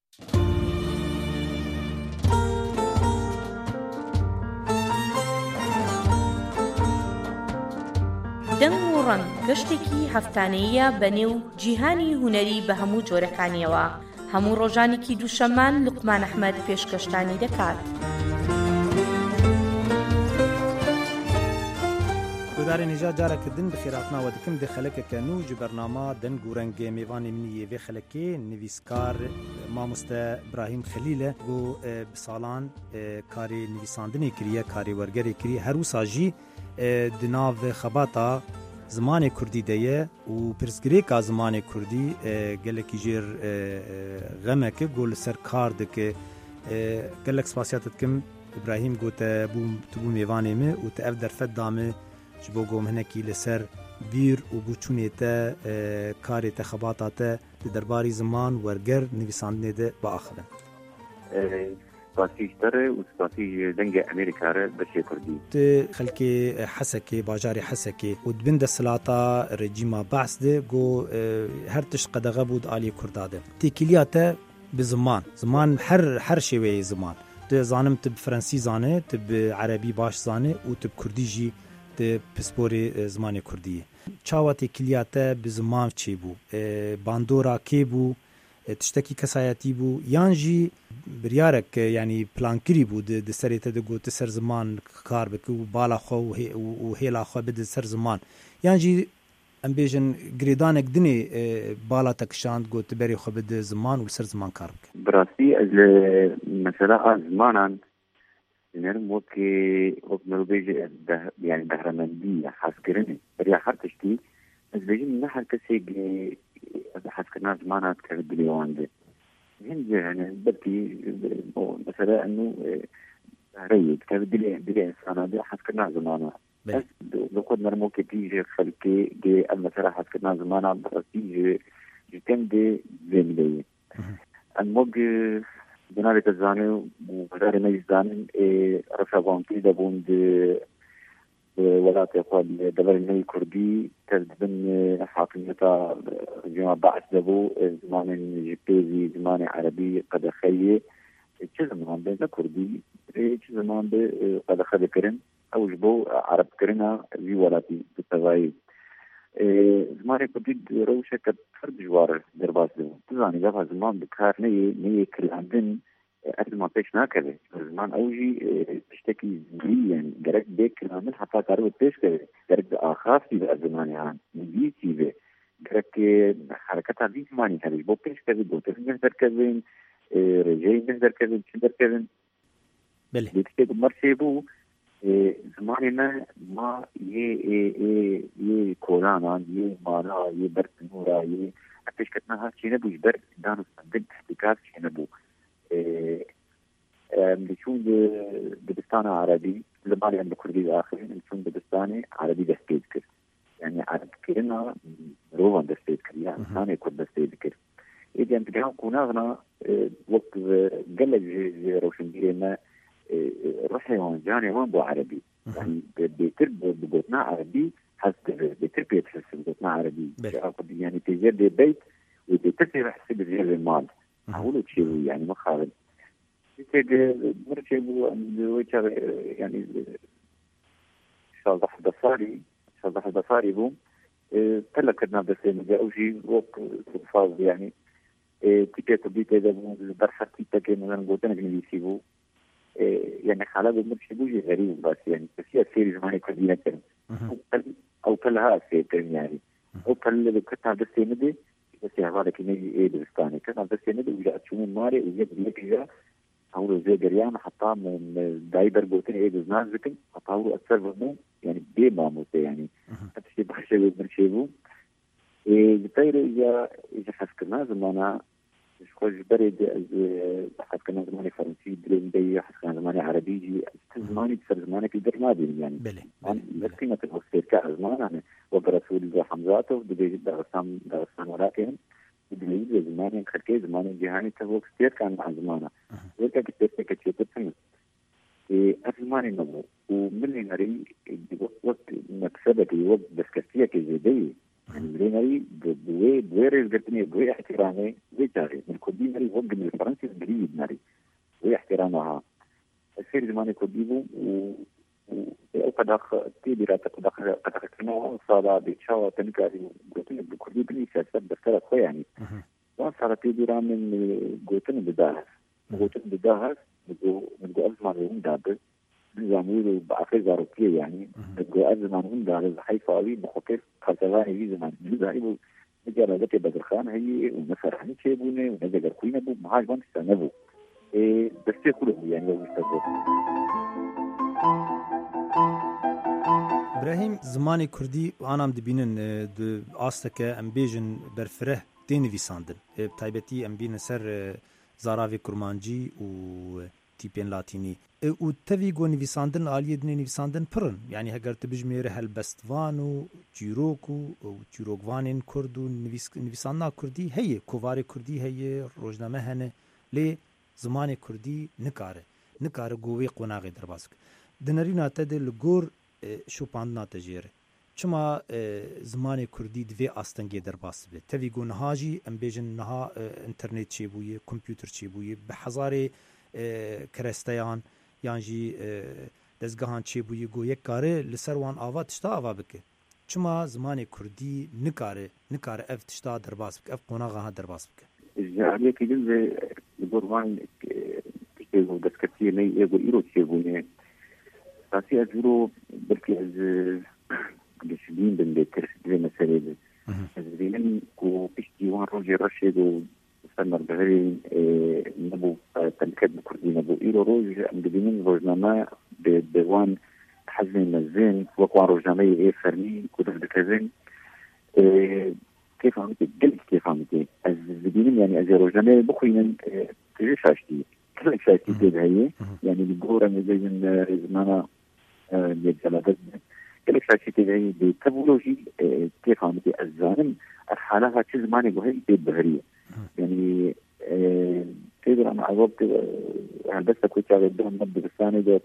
دەنگ و ڕەنگ گەشتێکی هەفتانەیە بەنێو جیهانی هونەری بە هەموو جۆرەکانیەوە. هەموو ڕۆژانێکی دووشەممان لوقمان ئەحمەد پێشکەشتانی دەکات. گودارên hêja carekidin bi xêratnawe dikim di xelekeke nû ji bernama deng û rengê mêvanê minî vê xelekê nivîskar mamoste İbrahîm Xelîl e got bi salan karê nivîsandinê kiriye, karê wergerê kiriye, her wisa jî di nav xebata zimanê Kurdî de ye û pirsgirêka zimanê Kurdî gelekî jêr xemeke got li ser kar dike. Gelek spasiya te dikim İbrahîm got te tu bû mêvanê me û te ev derfet da me ji bo gomhinekî li ser bîr û bûçûnê te karê te xebata te di derbarî ziman werger nivîsandinê de biaxivin. Spasî ji te re û spasî ji dengê Amerîka re beşê Kurdî. Ti xelkê Hesekê, bajarê Hesekê û dibin desthilata rejîma Baes de got her tişt qedexe bû di aliyê Kurda de. Têkiliya te bi ziman, ziman her şêweyê ziman. Tu zanim tu bi Frensî zane, tu bi Erebî baş zane û tu bi Kurdî jî di pisporê zimanê Kurdî ye. Çawa têkiliya te bi ziman çêbû? Bandora kê bû? Tiştekî kesayetî bû? Yan jî biryarek yanî plankirî bû di serê te de got ser ziman kar bike û bala xwe û hêla xwe bide ser ziman. Yan jî em bêjin girêdanek dinê bala te kişand got berê xwe bide ziman û ser ziman kar bike. Bi rastî ez li mesela a zimanan Dinerim wekî mirûbêjê yani behremendî ya hezkirinê beriya her tiştî ez bêjim ne her kesê hezkirina zimana dikeve dilê wan de. Hin yani belkî mesela enû hereyê dikeve dilê insana de hezkirina zimana. Ez li xwe dinerim wekî tî ji xelkê de em mesela hezkirina zimana bi rastî ji tem de vê mileyê. Em wek Binavê te zanî û hezarê me jî zanin rifevankî debûn di welatê xwe li deverê neyê Kurdî tez dibin hakimiyeta rejîma Baes debû zimanên ji pêvî zimanê Erebî qedexeyê çi ziman be ne Kurdî çi ziman be qedexe dikirin ew ji bo Erebkirina vî welatî bi tevayî. Zimanê Kurdî rewşeke pir dijwar derbas dibû. Tu zanî defa ziman bi kar neyê kirandin ez ziman pêş nakeve. Ziman ew jî tiştekî zî yani gerek bê kirandin heta karibe pêş keve. Gerek bi axafî ve zimanê an nivîsî ve gerek hereketa vî zimanî hebe ji bo pêş kevî gotirin neh derkevin rêjeyê neh derkevin çi derkevin. Lê tiştek mar çêbû zimanê me ma yê kolanan yê mala yê ber nûra yê pêşketina her çî nebû ji ber danûstandin ihtikar çî nebû. Diçûn dibistana Erebî li malê em bi Kurdî diaxirin em çûn dibistanê Erebî dest pê dikir. قناغنا وقت قلق روشنبيري ما روحي وان جاني وان بو عربي يعني بيتر بقوتنا عربي حسب بيتر بيتحس بقوتنا عربي يعني تجير دي بيت وبيتر بيحسب بجير المال هقولوا تشيوي يعني مخالب مرشبو يعني شاطح بصاري بوم تلكنا بس مجاوجي وقت فاض يعني تيكت بيت هذا برحتي تكين من قوتنا بنيسيبو يعني حالات مرشبو غريب بس يعني بس هي سيري زماني كدينا كان او كلها سيتن يعني او كل كتها بس مدي بس هذا كني ايه دستاني كان بس مدي وجاء شو ماري وجاء بيك هو زي جريان حتى من دايبر بوتين ايه دزناز ذكر حتى هو اثر بنو يعني بما موت يعني هتشي بخشوا برشيبو بطير اذا حسكنا زمانا مش خوش برد حسكنا زماني فرنسي درين بي حسكنا زماني عربي جي زماني بسر زمانك الدرمادي يعني بس قيمة الوستير كأزمان يعني وبرسول حمزاتو بدي دغستان وراكين بدي زماني خركي زماني جهاني تبوك ستير كان مع زمانه ويكا كتير كتير تنين أزماني نبو ومني نري وقت مكسبتي وقت بسكتية كزيدي يعني مني نري بوي رزقتني بوي احترامي بوي تاري من كودي نري وقت من الفرنسي بريد نري بوي احترامها السير زماني كوديبو وقد تيبيرات قد كنا صار بيتشاو تنكاري قلتني بكودي بني سياسات بسكرة خوي يعني وصار تيبيرا من قلتني بداهس نقول أزمان هم دابل نزاميرو بأخير زاروكيه يعني نقول أزمان هم دابل حيفاوي بخطير خلصاني في زمان نزايبو نجارة ذكي بدرخان هي ونسرحني شيبوني ونجار خوينا بو معاش بان تستنبو بس يقولوا يعني لو يستغل إبراهيم زماني كردي وأنا مدبينن أصلك أمبيجن برفره تنفيساندن بتايبتي أمبين سر زاراوی کرمانجی و تیپین لاتینی و تفیگو نویساندن آلیه دنی نویساندن پرن یعنی هگر تبجمیره هلبستوان و جیروک و جیروکوانین کرد و نویساندن کردی هیه کووار کردی هیه روزنامه هنه لی زمان کردی نکاره گوی قناغی درباسک دنرینا تده لگور شوپاندنا تجیره چما زمان کردی دوی آستنگی در باس بید تفیگو نهاجی ام بیجن نها انترنت چی بویه کمپیوتر چی بویه به هزار کرستیان یعنی دزگاهان چی بویه گو یک کاره لسر وان آوا تشتا آوا بکه چما زمان کردی نکاره اف تشتا در باس بکه اف قناغا ها در باس بکه جعلیه که جلد بروان تشتیگو دسکتیه نی ایگو ایرو چی بونه تاسی از جورو بلکی از بشدين بالذكر زي ما سالي زين كو بيش ديوان روجي رشيد وسمر بهري نبو تنكد بكردي نبو إيرو روج مدبينين روجنامة بدوان حزمي مزين وقوان روجنامة إيه فرمي كودر بكزين كيف عمتي قلت كيف عمتي الزبينين يعني أزي روجنامة بخوين تجي شاشتي كل شاشتي تيد هي يعني بقورة مزين زمانا يجلدت كل شيء تجي بتكنولوجي كيف عمتي الزانم الحالة هاتش زماني بهاي بهرية يعني تقدر أنا عوضت بس كنت على الدهم نبض الثاني ده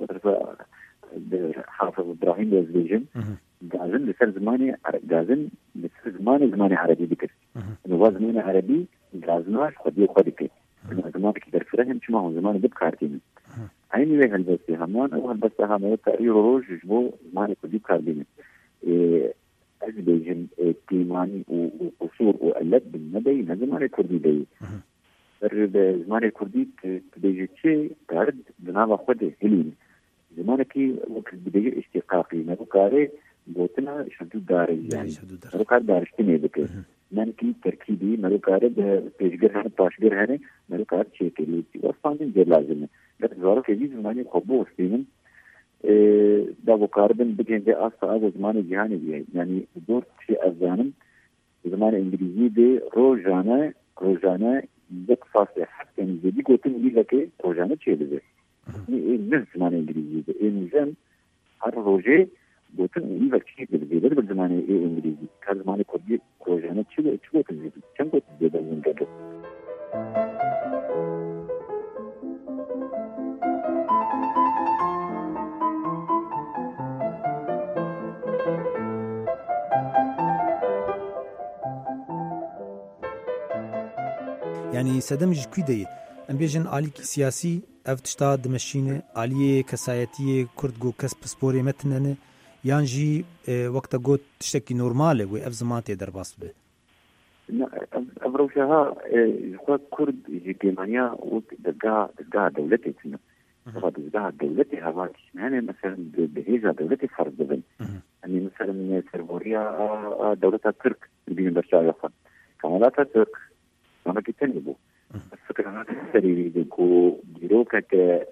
حافظ إبراهيم الزيجن جازن لسر زماني زماني عربي بكر إنه وزماني عربي جازناش خديه خديك إنه زمانك يقدر فرهم شو ما هو زماني بكارتين عيني وين هالبس همان أو هالبس همان تأيير روج جبو زماني خديه كارتين أزبيجن كيماني وصور وقلت بالنبي زماني كردي بي زماني كردي بيجي شيء تعرض بنابا خده هلين زمانكي وقت بيجي اشتقاقي نروكاري بوتنا شدود داري يعني نروكار دارشتني بك نانكي تركيبي نروكاري بيجر هن باشجر هن نروكار شيكلي وصانين جر لازم بس زارو كذي زماني خبو وستينن دا وكاربن بجين دي أصلا زماني جهاني بيه يعني دور شيء أزانم زمان إنجليزي دي روجانا یک فاصله حتی نزدیک گوتن میگه که روزانه چه بده این زمان انگلیسی ده این زمان هر روزه گوتن میگه چی بده در زمان انگلیسی کار زمان کردی روزانه چی گوتن میگه چند گوتن میگه يعني سدمج كويدي ام بيجن عليك سياسي اف تشتا دمشينه عليه كسايتيه كردغو كسب سبوري متننه يانجي وقت قوت تشتكي نورماله واف زمانتي درباس به ابروشها كرد يجي كيمانيا وتلقاها دولتي تنا تلقاها دولتي هذا يعني مثلا بهيجا دولتي فرض بين يعني مثلا سربوريا دولتها ترك بين برشا كمالاتها ترك ما كتنبو الفكرة هذا تسري ديكو ديروكا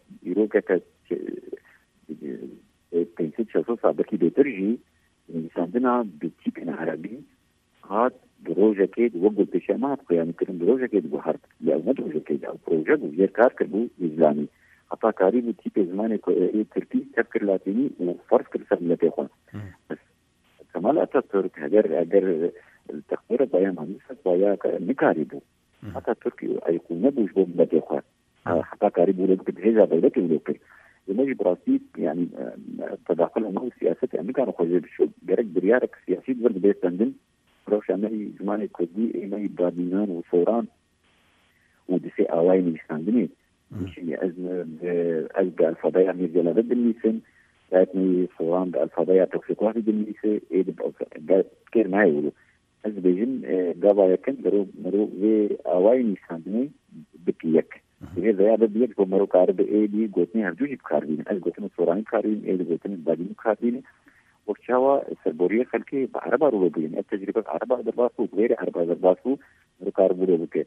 تنسيت شخصا بكي بترجي عندنا بتيكنا عربي هاد بروجا كيد وقل بشامات يعني كلام بروجا كيد بحرب لا ما بروجا كيد او بروجا غير كار كربو اسلامي حتى قريب تيب زمان تركي تفكر لاتيني وفرض كرسر لتيخون بس كمال اتاتورك اگر التقدير بيان هنسك ويا نكاريبو حتى تركي ايكون نبوش بوم لتيخون حتى قريب ولا بتهجا دولتي ولوكي يجي براسيب يعني تداخل مع سياسه امريكا وخوجه بشو جرك بريارك سياسي ورد بيستندن روش عملي زمان كردي ايماي بادينان وصوران ودسي اواي مستندني مش از بالفضايا ميرجلا ضد الميسن لاتني صوران بالفضايا توفيقات ضد الميسن ايد كير ما يقولوا از بيجن قابا يكن مرو في اواي مستندني بكيك هذا يا بديك مرو كارب ايدي قوتني هرجوجي بكاربين از قوتني صوران كاربين ايد قوتني بادين كاربين وشاوا سربوريه خلكي بعربه روبين التجربه عربه درباسو غير عربه درباسو ركاربو روبك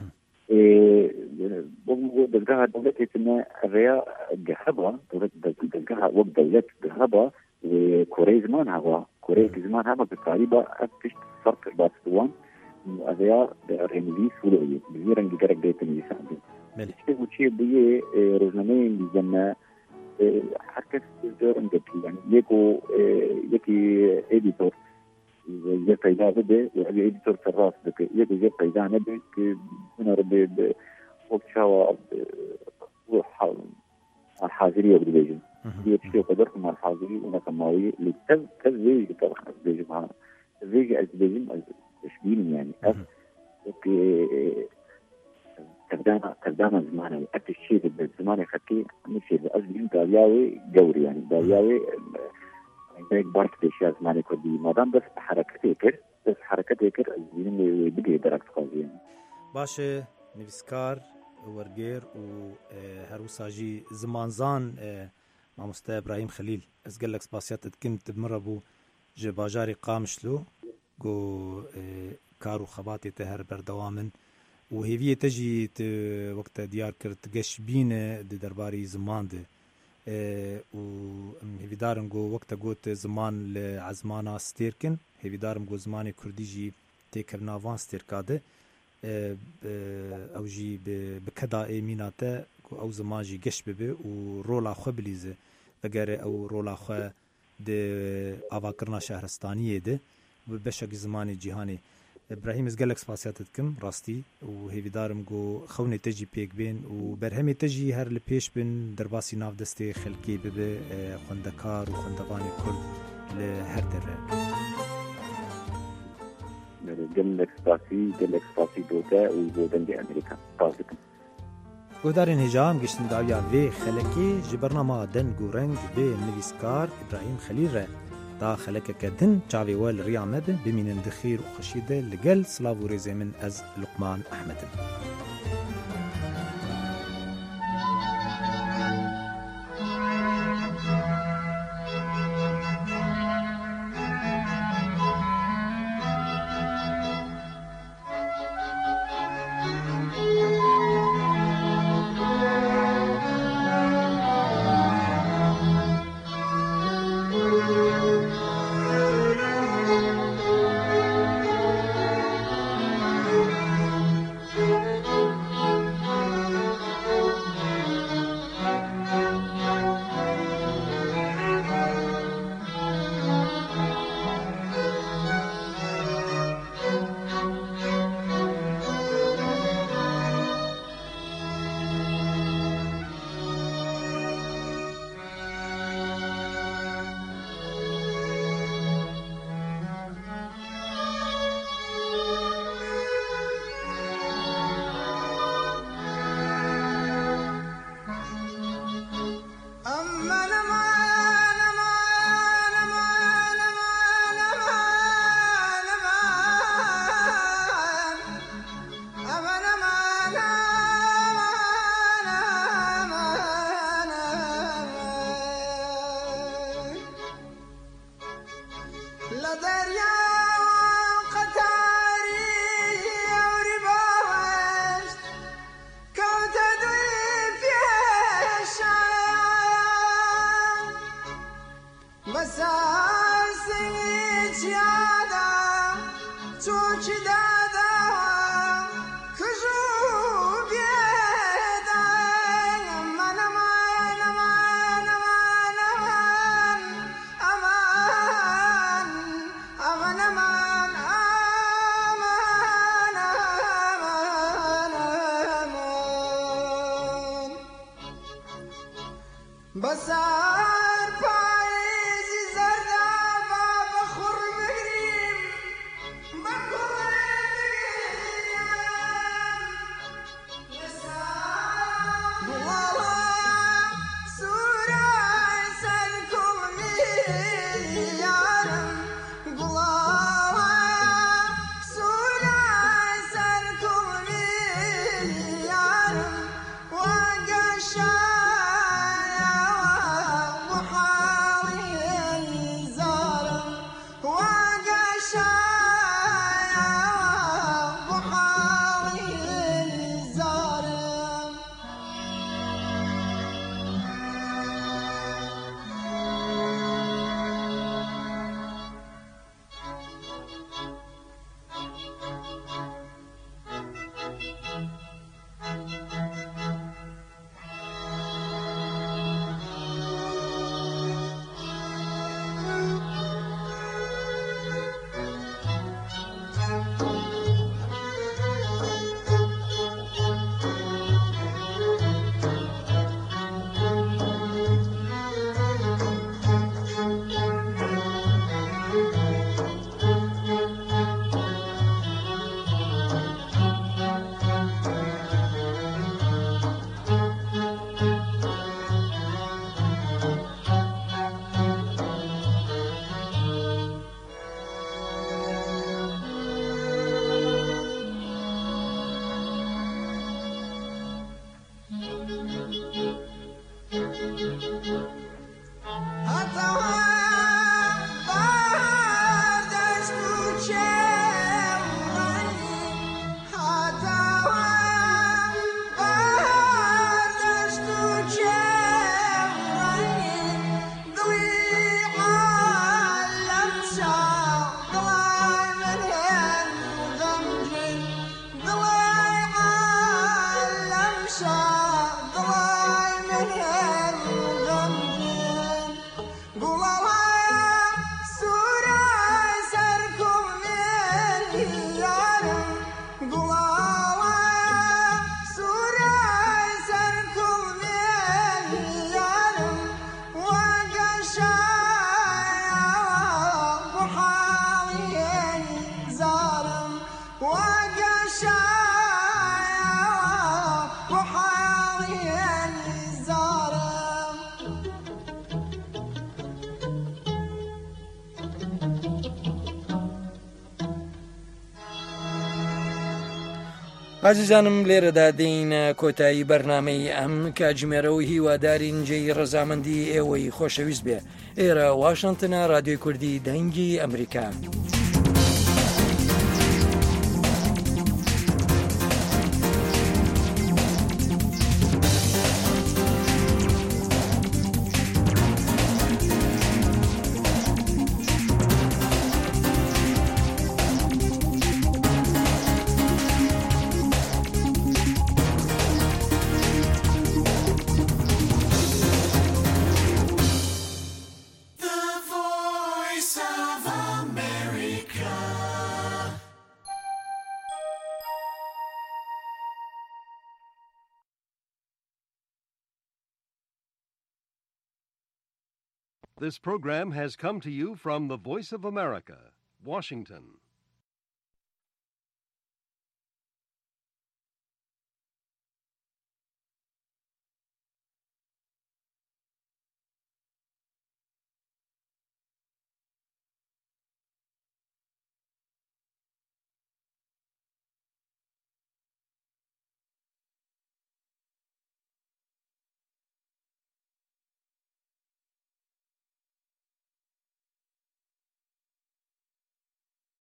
بوغو دغها دولتي تنا الريا جهبه دولت دغها وقت دولت جهبه وكوريا زمان هوا كوريا زمان هوا بتقريبا اكتش فرق باستوان الريا ريملي سولوي بيرن جرك ديت ميسان ملك وشي بيه روزنامه بيجمع حركة زورن جبتي يعني يكي إديتور زي فايدة بده وهذا إديتور سراس بك يكي زي فايدة نبي كنا ربي وقت شوا الحاضرية بديجن يشتي قدرت مع الحاضري ونكماوي لتزويج طبعا أزبيج معنا تزويج أزبيجن أشبين يعني يكي تردانا زمانه أكثر شيء بالزمان خكي مش أزلين دالياوي جوري يعني دالياوي بيك بارك بيشيا زمانه كدي ما دام بس حركتي كر أزلين بدي درك خازين باشه نویسکار ورگیر و هروساجی زمانزان مامۆستا إبراهيم خليل از گەلێک سپاسیات دکەم تبمرە بوو ji bajarê Qamişlo got kar û xebatê te her berdewam in û hêviyê te jî wek te diyar kir tu geşbîne di derbarê ziman de û em hêvîdarim got wek te got ziman li ezmana stêrkin hêvîdarim got zimanê Kurdî jî têkevna van stêrka de ew jî bi kedayê mîna te ku ew ziman jî geş bibe û rola xwe bilîze vegere ew rola xwe di avakirina şehristaniyê de bi beşekî zimanê cîhanê. İbrahim ez gelek spasiyat dikim rastî û hêvîdarim got xewnê te jî pêk bên û berhemê te jî her li pêş bin derbasî navdestê xelkê bibe xwendekar û xwendevanê Kurd li her dere. gelek spasî dote û bo dengê Amerîka spas dikim. Guhdarên hêja em giştin dawiya vê xelekê ji bernama deng û reng bê nivîskar İbrahim Xelîl re da xelekeke din çavê we li riya me be bimînin di xêr û xweşî de li gel silav û rêzê min ez Luqman Ehmed im. عزیزانم لێرەدا دێینە کۆتایی بەرنامەی ئەم کاتژمێرە و هیوادارین جێی ڕەزامەندی ئێوەی خۆشەویست بێ. ئێرە واشنتنە رادیۆی کوردی دەنگی ئەمریکا. This program has come to you from the Voice of America, Washington.